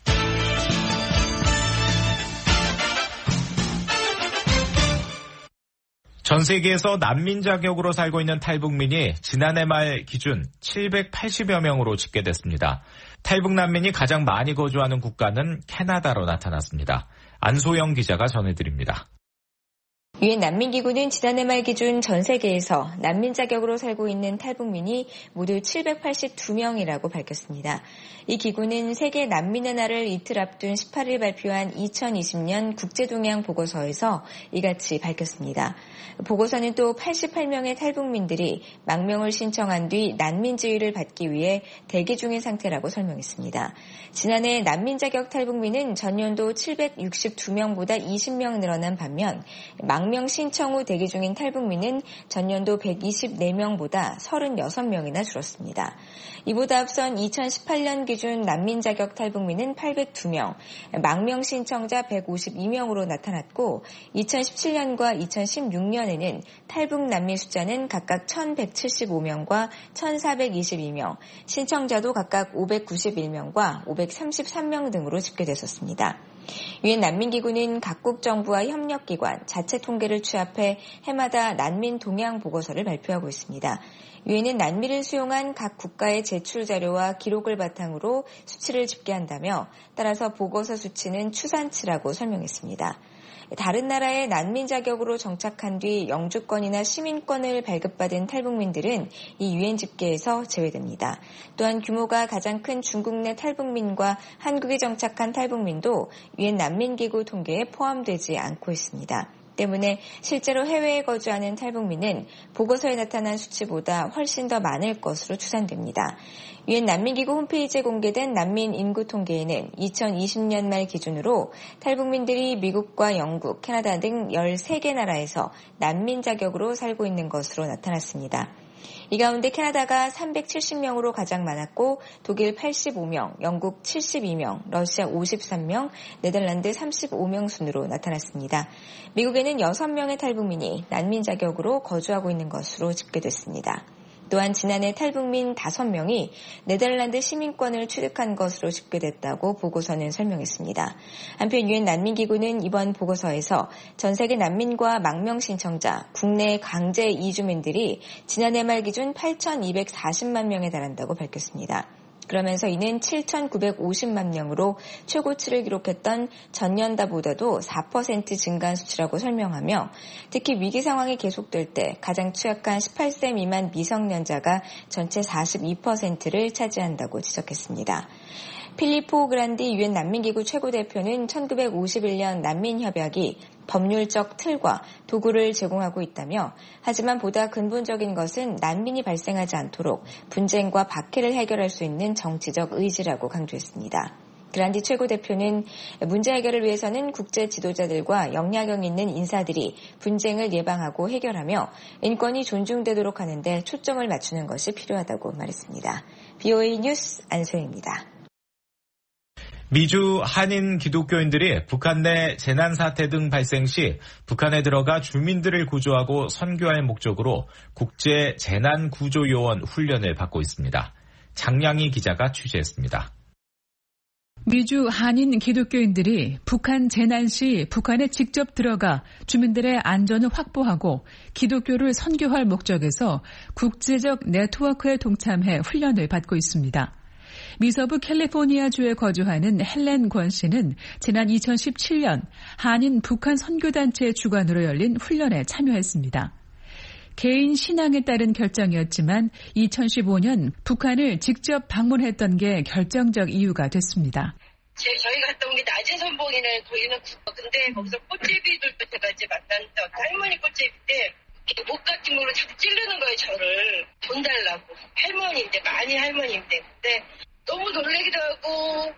전 세계에서 난민 자격으로 살고 있는 탈북민이 지난해 말 기준 칠백팔십여 명으로 집계됐습니다. 탈북 난민이 가장 많이 거주하는 국가는 캐나다로 나타났습니다. 안소영 기자가 전해드립니다. 유엔 난민기구는 지난해 말 기준 전 세계에서 난민 자격으로 살고 있는 탈북민이 모두 칠백팔십이 명이라고 밝혔습니다. 이 기구는 세계 난민의 날을 이틀 앞둔 십팔 일 발표한 이천이십 년 국제동향 보고서에서 이같이 밝혔습니다. 보고서는 또 팔십팔 명의 탈북민들이 망명을 신청한 뒤 난민 지위를 받기 위해 대기 중인 상태라고 설명했습니다. 지난해 난민 자격 탈북민은 전년도 칠백육십이 명보다 이십 명 늘어난 반면 망명 신청 후 대기 중인 탈북민은 전년도 백이십사 명보다 삼십육 명이나 줄었습니다. 이보다 앞선 이천십팔 년 기준 난민 자격 탈북민은 팔백이 명, 망명 신청자 백오십이 명으로 나타났고 이천십칠 년과 이천십육 년에는 탈북 난민 숫자는 각각 천백칠십오 명과 천사백이십이 명, 신청자도 각각 오백구십일 명과 오백삼십삼 명 등으로 집계됐었습니다. 유엔 난민기구는 각국 정부와 협력기관, 자체 통계를 취합해 해마다 난민 동향 보고서를 발표하고 있습니다. 유엔은 난민을 수용한 각 국가의 제출 자료와 기록을 바탕으로 수치를 집계한다며 따라서 보고서 수치는 추산치라고 설명했습니다. 다른 나라의 난민 자격으로 정착한 뒤 영주권이나 시민권을 발급받은 탈북민들은 이 유엔 집계에서 제외됩니다. 또한 규모가 가장 큰 중국 내 탈북민과 한국에 정착한 탈북민도 유엔 난민기구 통계에 포함되지 않고 있습니다. 때문에 실제로 해외에 거주하는 탈북민은 보고서에 나타난 수치보다 훨씬 더 많을 것으로 추산됩니다. 유엔 난민기구 홈페이지에 공개된 난민 인구 통계에는 이천이십 년 말 기준으로 탈북민들이 미국과 영국, 캐나다 등 열세 개 나라에서 난민 자격으로 살고 있는 것으로 나타났습니다. 이 가운데 캐나다가 삼백칠십 명으로 가장 많았고 독일 팔십오 명, 영국 칠십이 명, 러시아 오십삼 명, 네덜란드 삼십오 명 순으로 나타났습니다. 미국에는 여섯 명의 탈북민이 난민 자격으로 거주하고 있는 것으로 집계됐습니다. 또한 지난해 탈북민 다섯 명이 네덜란드 시민권을 취득한 것으로 집계됐다고 보고서는 설명했습니다. 한편 유엔 난민기구는 이번 보고서에서 전 세계 난민과 망명 신청자, 국내 강제 이주민들이 지난해 말 기준 팔천이백사십만 명에 달한다고 밝혔습니다. 그러면서 이는 칠천구백오십만 명으로 최고치를 기록했던 전년도보다도 사 퍼센트 증가한 수치라고 설명하며 특히 위기 상황이 계속될 때 가장 취약한 십팔 세 미만 미성년자가 전체 사십이 퍼센트를 차지한다고 지적했습니다. 필리포 그란디 유엔 난민기구 최고대표는 천구백오십일 년 난민협약이 법률적 틀과 도구를 제공하고 있다며 하지만 보다 근본적인 것은 난민이 발생하지 않도록 분쟁과 박해를 해결할 수 있는 정치적 의지라고 강조했습니다. 그란디 최고대표는 문제 해결을 위해서는 국제 지도자들과 영향력 있는 인사들이 분쟁을 예방하고 해결하며 인권이 존중되도록 하는 데 초점을 맞추는 것이 필요하다고 말했습니다. 비오에이 뉴스 안소영입니다. 미주 한인 기독교인들이 북한 내 재난 사태 등 발생 시 북한에 들어가 주민들을 구조하고 선교할 목적으로 국제 재난 구조 요원 훈련을 받고 있습니다. 장량희 기자가 취재했습니다. 미주 한인 기독교인들이 북한 재난 시 북한에 직접 들어가 주민들의 안전을 확보하고 기독교를 선교할 목적에서 국제적 네트워크에 동참해 훈련을 받고 있습니다. 미서부 캘리포니아주에 거주하는 헬렌 권 씨는 지난 이천십칠 년 한인 북한 선교단체 주관으로 열린 훈련에 참여했습니다. 개인 신앙에 따른 결정이었지만 이천십오 년 북한을 직접 방문했던 게 결정적 이유가 됐습니다. 제, 저희 갔다 온 게 낮은 선봉이네 거기는 근데 거기서 꽃제비들도 제가 이제 만났는데 할머니 꽃제비인데 목 같은 걸로 자꾸 찌르는 거예요 저를 돈 달라고 할머니인데 많이 할머니인데 근데 너무 놀래기도 하고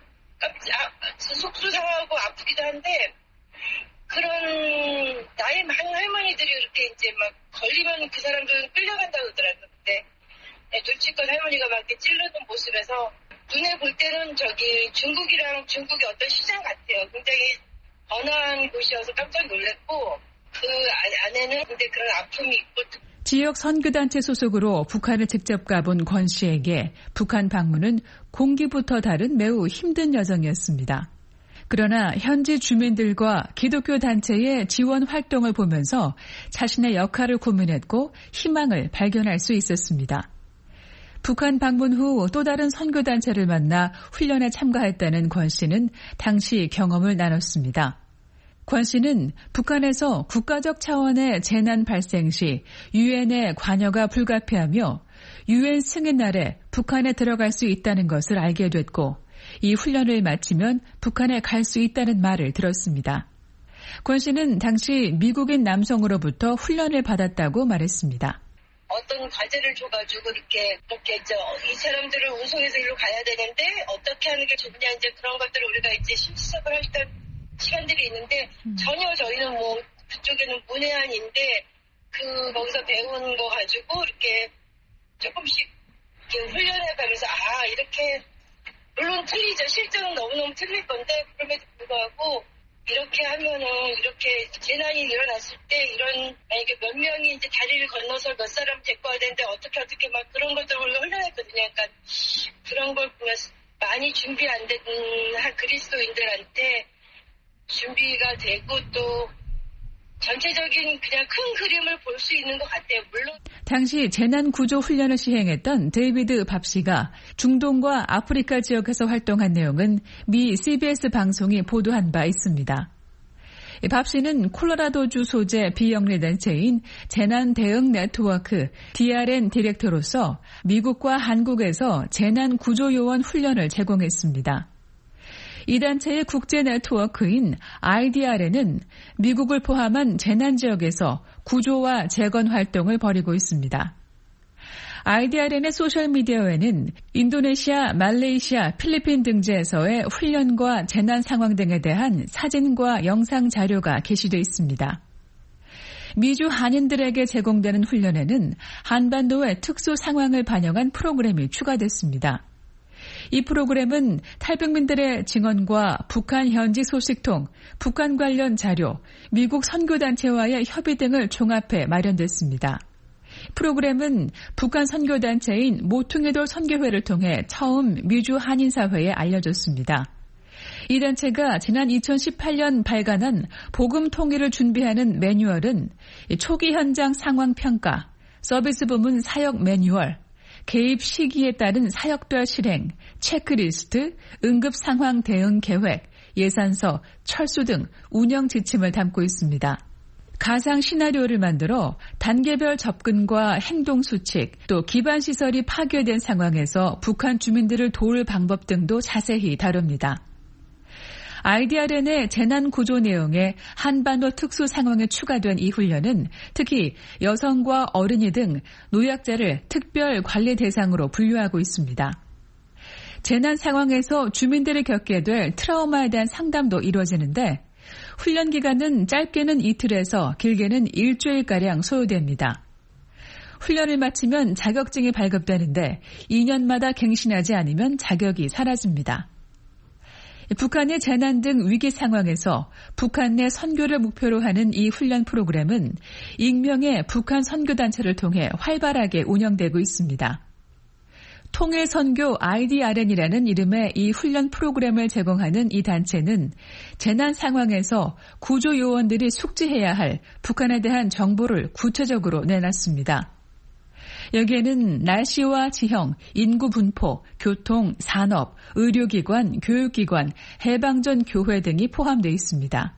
속도 상하고 아프기도 한데 그런 나이 많은 할머니들이 이렇게 이제 막 걸리면 그 사람들은 끌려간다고 그러더라고요. 근데 눈치껏 할머니가 막 이렇게 찌르는 모습에서 눈에 볼 때는 저기 중국이랑 중국의 어떤 시장 같아요. 굉장히 번화한 곳이어서 깜짝 놀랐고 그 안에는 근데 그런 아픔이 있고 지역 선교단체 소속으로 북한을 직접 가본 권 씨에게 북한 방문은 공기부터 다른 매우 힘든 여정이었습니다. 그러나 현지 주민들과 기독교 단체의 지원 활동을 보면서 자신의 역할을 고민했고 희망을 발견할 수 있었습니다. 북한 방문 후 또 다른 선교단체를 만나 훈련에 참가했다는 권 씨는 당시 경험을 나눴습니다. 권 씨는 북한에서 국가적 차원의 재난 발생 시 유엔의 관여가 불가피하며 유엔 승인 아래 북한에 들어갈 수 있다는 것을 알게 됐고 이 훈련을 마치면 북한에 갈 수 있다는 말을 들었습니다. 권 씨는 당시 미국인 남성으로부터 훈련을 받았다고 말했습니다. 어떤 과제를 줘가지고 이렇게 이렇게 저 이 사람들을 운송해서 일로 가야 되는데 어떻게 하는 게 좋냐 이제 그런 것들을 우리가 이제 실습을 할 때 시간들이 있는데 음. 전혀 저희는 뭐 그쪽에는 문외한인데 그 거기서 배운 거 가지고 이렇게 조금씩 이렇게 훈련해가면서 아 이렇게 물론 틀리죠. 실전은 너무너무 틀릴 건데 그럼에도 불구하고 이렇게 하면은 이렇게 재난이 일어났을 때 이런 만약에 몇 명이 이제 다리를 건너서 몇 사람 데리고 와야 되는데 어떻게 어떻게 막 그런 것들을 훈련했거든요. 그러니까 그런 걸 보면서 많이 준비 안 된 그리스도인들한테 준비가 되고 또 전체적인 그냥 큰 그림을 볼 수 있는 것 같아요. 물론 당시 재난구조 훈련을 시행했던 데이비드 밥 씨가 중동과 아프리카 지역에서 활동한 내용은 미 씨비에스 방송이 보도한 바 있습니다. 밥 씨는 콜로라도주 소재 비영리 단체인 재난 대응 네트워크 디알엔 디렉터로서 미국과 한국에서 재난구조 요원 훈련을 제공했습니다. 이 단체의 국제 네트워크인 아이디알에는 미국을 포함한 재난 지역에서 구조와 재건 활동을 벌이고 있습니다. 아이디알엔의 소셜미디어에는 인도네시아, 말레이시아, 필리핀 등지에서의 훈련과 재난 상황 등에 대한 사진과 영상 자료가 게시되어 있습니다. 미주 한인들에게 제공되는 훈련에는 한반도의 특수 상황을 반영한 프로그램이 추가됐습니다. 이 프로그램은 탈북민들의 증언과 북한 현지 소식통, 북한 관련 자료, 미국 선교단체와의 협의 등을 종합해 마련됐습니다. 프로그램은 북한 선교단체인 모퉁이돌 선교회를 통해 처음 미주 한인사회에 알려졌습니다. 이 단체가 지난 이천십팔 년 발간한 복음 통일을 준비하는 매뉴얼은 초기 현장 상황 평가, 서비스 부문 사역 매뉴얼, 개입 시기에 따른 사역별 실행, 체크리스트, 응급 상황 대응 계획, 예산서, 철수 등 운영 지침을 담고 있습니다. 가상 시나리오를 만들어 단계별 접근과 행동 수칙, 또 기반 시설이 파괴된 상황에서 북한 주민들을 도울 방법 등도 자세히 다룹니다. 아이디알엔의 재난 구조 내용에 한반도 특수 상황에 추가된 이 훈련은 특히 여성과 어린이 등 노약자를 특별 관리 대상으로 분류하고 있습니다. 재난 상황에서 주민들이 겪게 될 트라우마에 대한 상담도 이루어지는데 훈련 기간은 짧게는 이틀에서 길게는 일주일가량 소요됩니다. 훈련을 마치면 자격증이 발급되는데 이 년마다 갱신하지 않으면 자격이 사라집니다. 북한의 재난 등 위기 상황에서 북한 내 선교를 목표로 하는 이 훈련 프로그램은 익명의 북한 선교단체를 통해 활발하게 운영되고 있습니다. 통일선교 아이디알엔이라는 이름의 이 훈련 프로그램을 제공하는 이 단체는 재난 상황에서 구조 요원들이 숙지해야 할 북한에 대한 정보를 구체적으로 내놨습니다. 여기에는 날씨와 지형, 인구 분포, 교통, 산업, 의료기관, 교육기관, 해방전 교회 등이 포함되어 있습니다.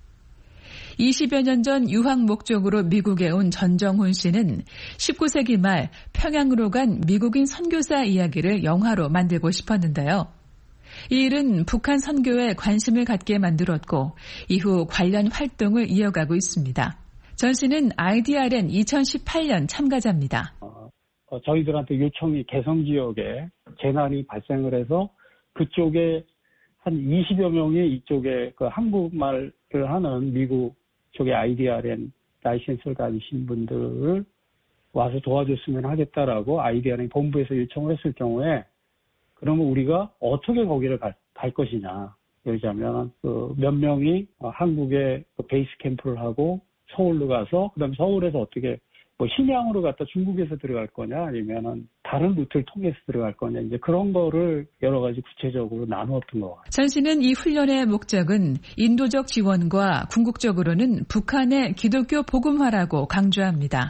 이십여 년 전 유학 목적으로 미국에 온 전정훈 씨는 십구 세기 말 평양으로 간 미국인 선교사 이야기를 영화로 만들고 싶었는데요. 이 일은 북한 선교에 관심을 갖게 만들었고 이후 관련 활동을 이어가고 있습니다. 전 씨는 아이디알엔 이천십팔 년 참가자입니다. 어, 저희들한테 요청이 개성 지역에 재난이 발생을 해서 그쪽에 한 이십여 명이 이쪽에 그 한국말을 하는 미국 쪽에 아이디알엔 라이센스를 가지신 분들을 와서 도와줬으면 하겠다라고 아이디알엔 본부에서 요청을 했을 경우에 그러면 우리가 어떻게 거기를 갈, 갈 것이냐. 예를 들자면 그 몇 명이 한국에 그 베이스 캠프를 하고 서울로 가서 그다음 서울에서 어떻게 뭐 신양으로 갔다 중국에서 들어갈 거냐 아니면은 다른 루트를 통해서 들어갈 거냐 이제 그런 거를 여러 가지 구체적으로 나누었던 것 같아요. 전 씨는 이 훈련의 목적은 인도적 지원과 궁극적으로는 북한의 기독교 복음화라고 강조합니다.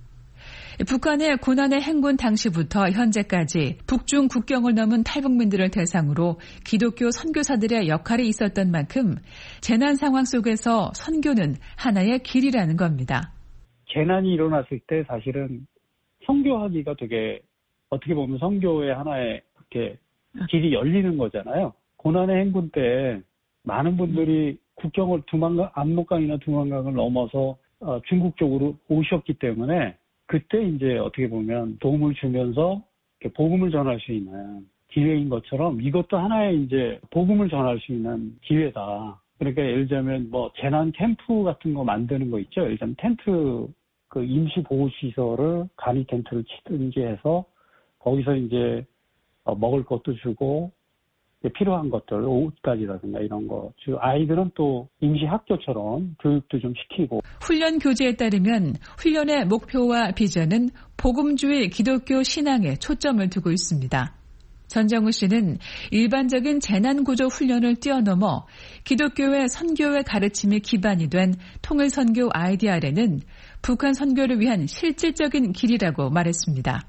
북한의 고난의 행군 당시부터 현재까지 북중 국경을 넘은 탈북민들을 대상으로 기독교 선교사들의 역할이 있었던 만큼 재난 상황 속에서 선교는 하나의 길이라는 겁니다. 재난이 일어났을 때 사실은 선교하기가 되게 어떻게 보면 선교의 하나의 이렇게 길이 열리는 거잖아요. 고난의 행군 때 많은 분들이 국경을 두만강, 압록강이나 두만강을 넘어서 어, 중국 쪽으로 오셨기 때문에 그때 이제 어떻게 보면 도움을 주면서 이렇게 복음을 전할 수 있는 기회인 것처럼 이것도 하나의 이제 복음을 전할 수 있는 기회다. 그러니까 예를 들자면 뭐 재난 캠프 같은 거 만드는 거 있죠. 예를 들자면 텐트 그 임시 보호 시설을 간이 텐트를 치든지 해서 거기서 이제 어, 먹을 것도 주고 필요한 것들 옷까지라든가 이런 거 주고 아이들은 또 임시 학교처럼 교육도 좀 시키고. 훈련 교재에 따르면 훈련의 목표와 비전은 복음주의 기독교 신앙에 초점을 두고 있습니다. 전정우 씨는 일반적인 재난구조 훈련을 뛰어넘어 기독교의 선교의 가르침이 기반이 된 통일선교 아이디알에는 북한 선교를 위한 실질적인 길이라고 말했습니다.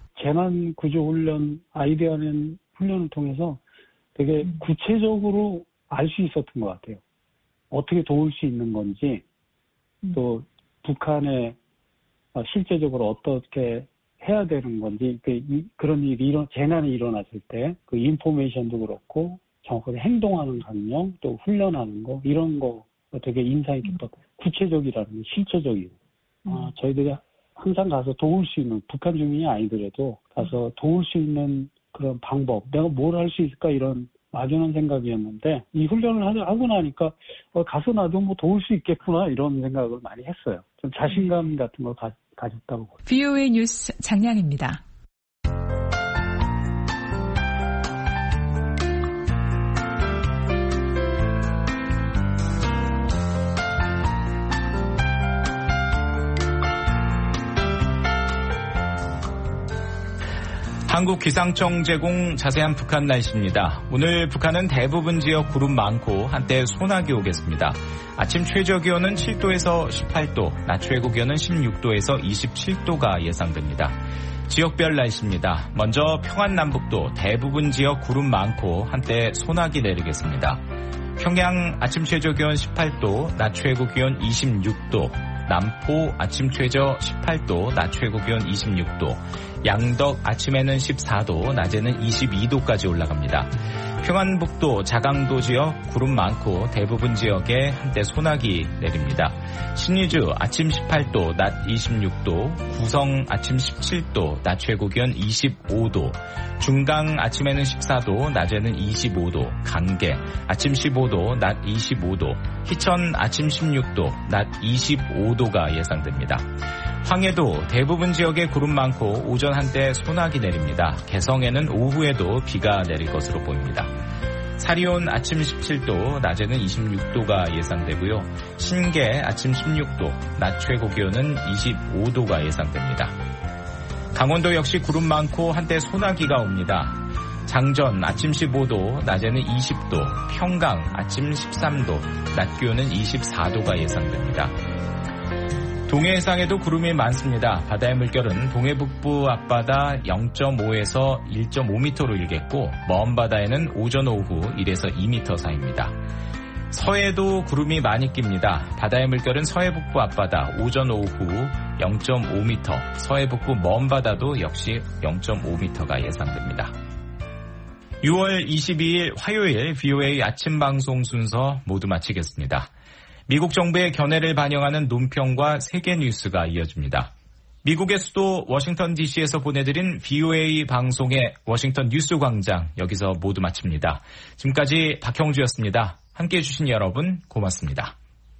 재난구조훈련 아이디알엔 훈련을 통해서 되게 구체적으로 알 수 있었던 것 같아요. 어떻게 도울 수 있는 건지 또 북한에 실제적으로 어떻게 해야 되는 건지 그 그런 일이 이런 재난이 일어났을 때 그 인포메이션도 그렇고 정확하게 행동하는 강령 또 훈련하는 거 이런 거 되게 인상 깊었고 구체적이라는 게 실체적이고 음. 아, 저희들이 항상 가서 도울 수 있는 북한 주민이 아니더라도 가서 도울 수 있는 그런 방법 내가 뭘 할 수 있을까 이런 막연한 생각이었는데 이 훈련을 하고 나니까 어, 가서 나도 뭐 도울 수 있겠구나 이런 생각을 많이 했어요. 좀 자신감 같은 걸 가, 가졌다고. 브이오에이 뉴스 장량입니다. 한국기상청 제공 자세한 북한 날씨입니다. 오늘 북한은 대부분 지역 구름 많고 한때 소나기 오겠습니다. 아침 최저 기온은 칠 도에서 십팔 도, 낮 최고 기온은 십육 도에서 이십칠 도가 예상됩니다. 지역별 날씨입니다. 먼저 평안남북도 대부분 지역 구름 많고 한때 소나기 내리겠습니다. 평양 아침 최저 기온 십팔 도, 낮 최고 기온 이십육 도, 남포 아침 최저 십팔 도, 낮 최고 기온 이십육 도, 양덕 아침에는 십사 도, 낮에는 이십이 도까지 올라갑니다. 평안북도 자강도 지역 구름 많고 대부분 지역에 한때 소나기 내립니다. 신의주 아침 십팔 도, 낮 이십육 도, 구성 아침 십칠 도, 낮 최고 기온 이십오 도, 중강 아침에는 십사 도, 낮에는 이십오 도, 강계 아침 십오 도, 낮 이십오 도, 희천 아침 십육 도, 낮 이십오 도가 예상됩니다. 황해도 대부분 지역에 구름 많고 오전 한때 소나기 내립니다. 개성에는 오후에도 비가 내릴 것으로 보입니다. 사리온 아침 십칠 도, 낮에는 이십육 도가 예상되고요. 신계 아침 십육 도, 낮 최고 기온은 이십오 도가 예상됩니다. 강원도 역시 구름 많고 한때 소나기가 옵니다. 장전 아침 십오 도, 낮에는 이십 도, 평강 아침 십삼 도, 낮 기온은 이십사 도가 예상됩니다. 동해 해상에도 구름이 많습니다. 바다의 물결은 동해 북부 앞바다 영 점 오에서 일 점 오 미터로 일겠고 먼 바다에는 오전 오후 일에서 이 미터 사이입니다. 서해도 구름이 많이 낍니다. 바다의 물결은 서해 북부 앞바다 오전 오후 영 점 오 미터, 서해 북부 먼 바다도 역시 영 점 오 미터가 예상됩니다. 유월 이십이일 화요일 브이오에이 아침 방송 순서 모두 마치겠습니다. 미국 정부의 견해를 반영하는 논평과 세계 뉴스가 이어집니다. 미국의 수도 워싱턴 디씨에서 보내드린 브이오에이 방송의 워싱턴 뉴스 광장 여기서 모두 마칩니다. 지금까지 박형주였습니다. 함께해 주신 여러분 고맙습니다.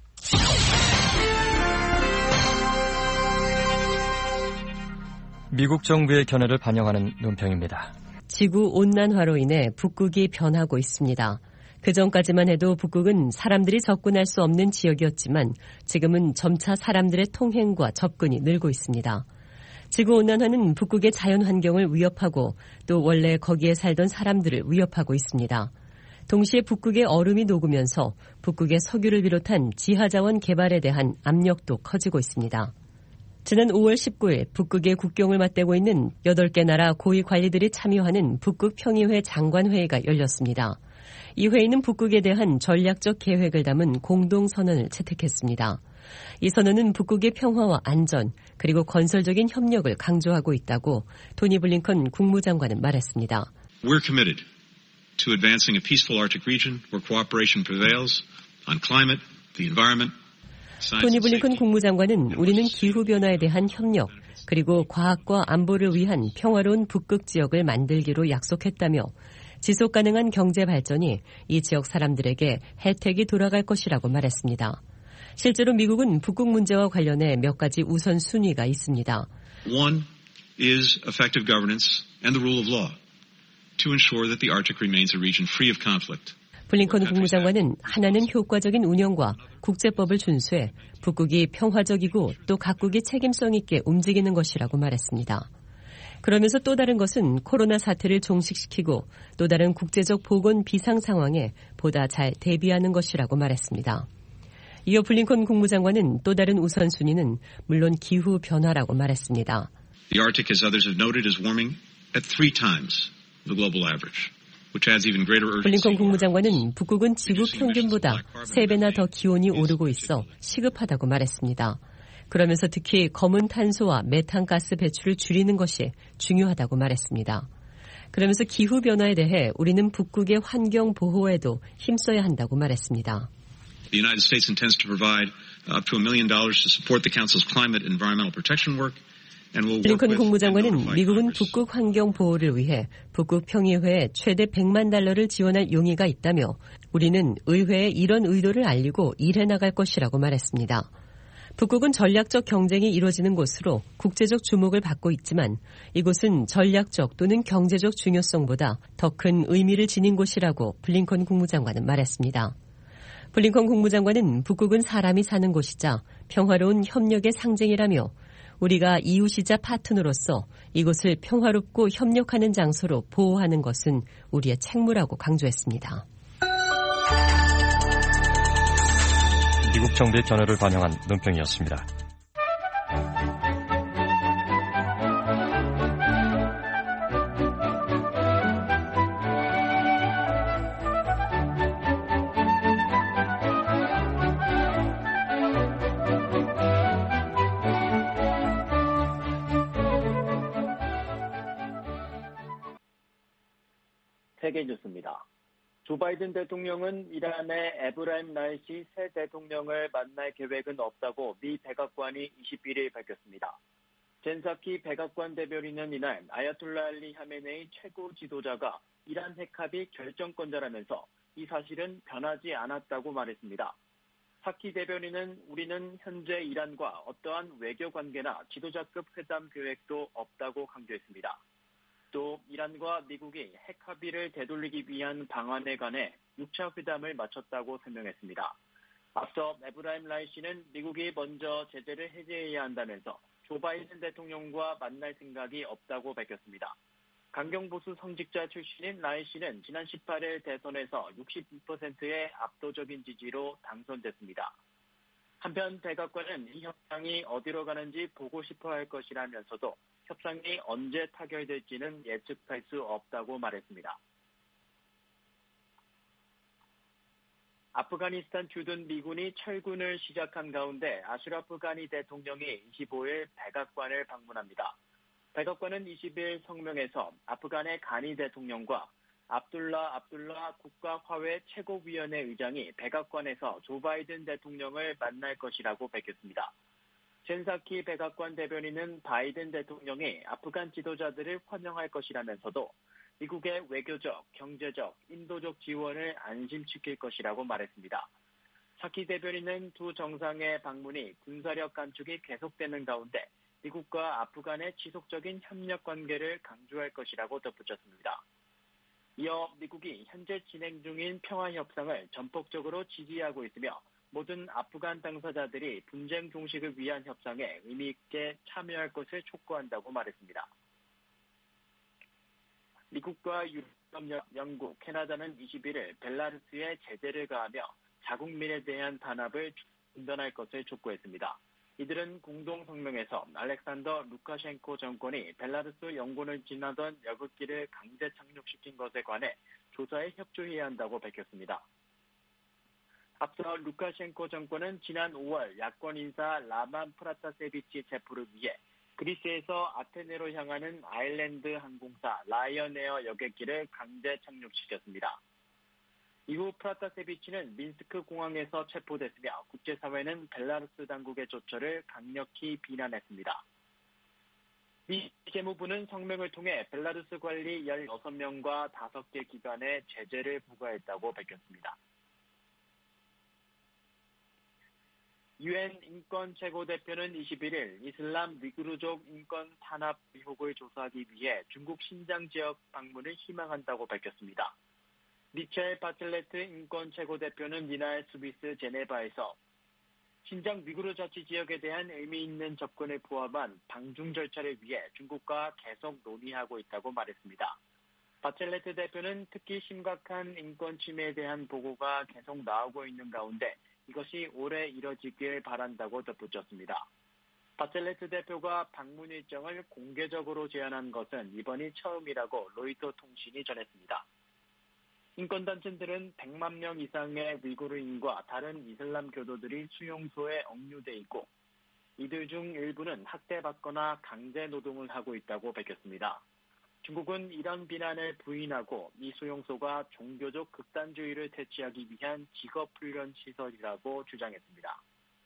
미국 정부의 견해를 반영하는 논평입니다. 지구 온난화로 인해 북극이 변하고 있습니다. 그전까지만 해도 북극은 사람들이 접근할 수 없는 지역이었지만 지금은 점차 사람들의 통행과 접근이 늘고 있습니다. 지구온난화는 북극의 자연환경을 위협하고 또 원래 거기에 살던 사람들을 위협하고 있습니다. 동시에 북극의 얼음이 녹으면서 북극의 석유를 비롯한 지하자원 개발에 대한 압력도 커지고 있습니다. 지난 오월 십구일 북극의 국경을 맞대고 있는 여덟 개 나라 고위 관리들이 참여하는 북극평의회 장관회의가 열렸습니다. 이 회의는 북극에 대한 전략적 계획을 담은 공동선언을 채택했습니다. 이 선언은 북극의 평화와 안전 그리고 건설적인 협력을 강조하고 있다고 토니 블링컨 국무장관은 말했습니다. We're committed to advancing a peaceful Arctic region where cooperation prevails on climate, the environment. 토니 블링컨 국무장관은 우리는 기후변화에 대한 협력 그리고 과학과 안보를 위한 평화로운 북극 지역을 만들기로 약속했다며 지속 가능한 경제 발전이 이 지역 사람들에게 혜택이 돌아갈 것이라고 말했습니다. 실제로 미국은 북극 문제와 관련해 몇 가지 우선순위가 있습니다. One is effective governance and the rule of law to ensure that the Arctic remains a region free of conflict. 블링컨 국무장관은 하나는 효과적인 운영과 국제법을 준수해 북극이 평화적이고 또 각국이 책임성 있게 움직이는 것이라고 말했습니다. 그러면서 또 다른 것은 코로나 사태를 종식시키고 또 다른 국제적 보건 비상 상황에 보다 잘 대비하는 것이라고 말했습니다. 이어 블링컨 국무장관은 또 다른 우선순위는 물론 기후 변화라고 말했습니다. The Arctic, as others have noted, is warming at three times the global average. 블링컨 국무장관은 북극은 지구 평균보다 세 배나 더 기온이 오르고 있어 시급하다고 말했습니다. 그러면서 특히 검은 탄소와 메탄가스 배출을 줄이는 것이 중요하다고 말했습니다. 그러면서 기후변화에 대해 우리는 북극의 환경 보호에도 힘써야 한다고 말했습니다. The United States intends to provide up to a million dollars to support the Council's climate and environmental protection work. 블링컨 국무장관은 미국은 북극 환경 보호를 위해 북극 평의회에 최대 백만 달러를 지원할 용의가 있다며 우리는 의회에 이런 의도를 알리고 일해 나갈 것이라고 말했습니다. 북극은 전략적 경쟁이 이루어지는 곳으로 국제적 주목을 받고 있지만 이곳은 전략적 또는 경제적 중요성보다 더 큰 의미를 지닌 곳이라고 블링컨 국무장관은 말했습니다. 블링컨 국무장관은 북극은 사람이 사는 곳이자 평화로운 협력의 상징이라며 우리가 이웃이자 파트너로서 이곳을 평화롭고 협력하는 장소로 보호하는 것은 우리의 책무라고 강조했습니다. 미국 정부의 견해를 반영한 논평이었습니다. 세계뉴스입니다. 조 바이든 대통령은 이란의 에브라임 라이시 새 대통령을 만날 계획은 없다고 미 백악관이 이십일일 밝혔습니다. 젠사키 백악관 대변인은 이날 아야톨라 알리 하메네이 최고 지도자가 이란 핵합의 결정권자라면서 이 사실은 변하지 않았다고 말했습니다. 사키 대변인은 우리는 현재 이란과 어떠한 외교 관계나 지도자급 회담 계획도 없다고 강조했습니다. 또 이란과 미국이 핵 합의를 되돌리기 위한 방안에 관해 육 차 회담을 마쳤다고 설명했습니다. 앞서 에브라임 라이시는 미국이 먼저 제재를 해제해야 한다면서 조 바이든 대통령과 만날 생각이 없다고 밝혔습니다. 강경보수 성직자 출신인 라이시는 지난 십팔일 대선에서 육십이 퍼센트의 압도적인 지지로 당선됐습니다. 한편 백악관은 이 협상이 어디로 가는지 보고 싶어 할 것이라면서도 협상이 언제 타결될지는 예측할 수 없다고 말했습니다. 아프가니스탄 주둔 미군이 철군을 시작한 가운데 아슈라프 가니 대통령이 이십오일 백악관을 방문합니다. 백악관은 이십일 성명에서 아프간의 가니 대통령과 압둘라 압둘라 국가화훼 최고위원회 의장이 백악관에서 조 바이든 대통령을 만날 것이라고 밝혔습니다. 젠사키 백악관 대변인은 바이든 대통령이 아프간 지도자들을 환영할 것이라면서도 미국의 외교적, 경제적, 인도적 지원을 안심시킬 것이라고 말했습니다. 사키 대변인은 두 정상의 방문이 군사력 감축이 계속되는 가운데 미국과 아프간의 지속적인 협력 관계를 강조할 것이라고 덧붙였습니다. 이어 미국이 현재 진행 중인 평화 협상을 전폭적으로 지지하고 있으며 모든 아프간 당사자들이 분쟁 종식을 위한 협상에 의미 있게 참여할 것을 촉구한다고 말했습니다. 미국과 유럽, 영국, 캐나다는 이십일일 벨라루스에 제재를 가하며 자국민에 대한 단합을 중단할 것을 촉구했습니다. 이들은 공동 성명에서 알렉산더 루카셴코 정권이 벨라루스 영군을 지나던 여객기를 강제 착륙시킨 것에 관해 조사에 협조해야 한다고 밝혔습니다. 앞서 루카셴코 정권은 지난 오월 야권 인사 라만 프라타세비치 체포를 위해 그리스에서 아테네로 향하는 아일랜드 항공사 라이언에어 여객기를 강제 착륙시켰습니다. 이후 프라타세비치는 민스크 공항에서 체포됐으며 국제사회는 벨라루스 당국의 조처를 강력히 비난했습니다. 미 재무부는 성명을 통해 벨라루스 관리 열여섯 명과 다섯 개 기관에 제재를 부과했다고 밝혔습니다. 유엔 인권 최고대표는 이십일일 이슬람 위구르족 인권 탄압 의혹을 조사하기 위해 중국 신장 지역 방문을 희망한다고 밝혔습니다. 미첼 바틀레트 인권 최고대표는 이날 스위스 제네바에서 신장 위구르 자치 지역에 대한 의미 있는 접근을 포함한 방중 절차를 위해 중국과 계속 논의하고 있다고 말했습니다. 바첼레트 대표는 특히 심각한 인권 침해에 대한 보고가 계속 나오고 있는 가운데 이것이 올해 이뤄지길 바란다고 덧붙였습니다. 바첼레트 대표가 방문 일정을 공개적으로 제안한 것은 이번이 처음이라고 로이터 통신이 전했습니다. 인권단체들은 백만 명 이상의 위구르인과 다른 이슬람 교도들이 수용소에 억류돼 있고 이들 중 일부는 학대받거나 강제 노동을 하고 있다고 밝혔습니다. 중국은 이런 비난을 부인하고 이 수용소가 종교적 극단주의를 퇴치하기 위한 직업훈련 시설이라고 주장했습니다.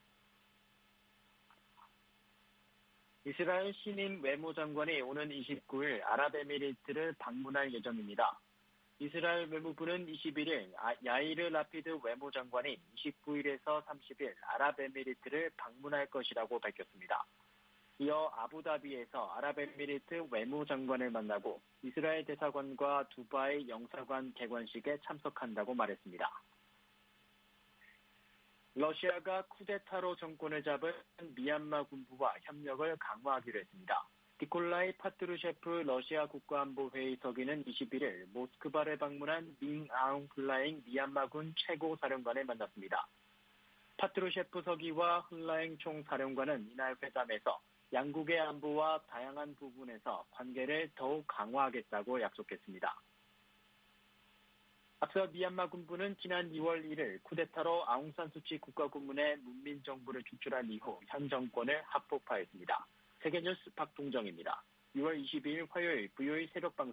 이스라엘 신임 외무장관이 오는 이십구일 아랍에미리트를 방문할 예정입니다. 이스라엘 외무부는 이십일일 야이르 라피드 외무장관이 이십구일에서 삼십일 아랍에미리트를 방문할 것이라고 밝혔습니다. 이어 아부다비에서 아랍에미리트 외무장관을 만나고 이스라엘 대사관과 두바이 영사관 개관식에 참석한다고 말했습니다. 러시아가 쿠데타로 정권을 잡은 미얀마 군부와 협력을 강화하기로 했습니다. 니콜라이 파트루셰프 러시아 국가안보회의 서기는 이십일일 모스크바를 방문한 민 아웅 흘라잉 미얀마군 최고사령관을 만났습니다. 파트루셰프 서기와 흘라잉 총사령관은 이날 회담에서 양국의 안보와 다양한 부분에서 관계를 더욱 강화하겠다고 약속했습니다. 앞서 미얀마 군부는 지난 이월 일일 쿠데타로 아웅산수치 국가고문의 문민정부를 축출한 이후 현 정권을 합법화했습니다. 세계뉴스 박동정입니다. 유월 이십이일 화요일 브이오에이 새벽방송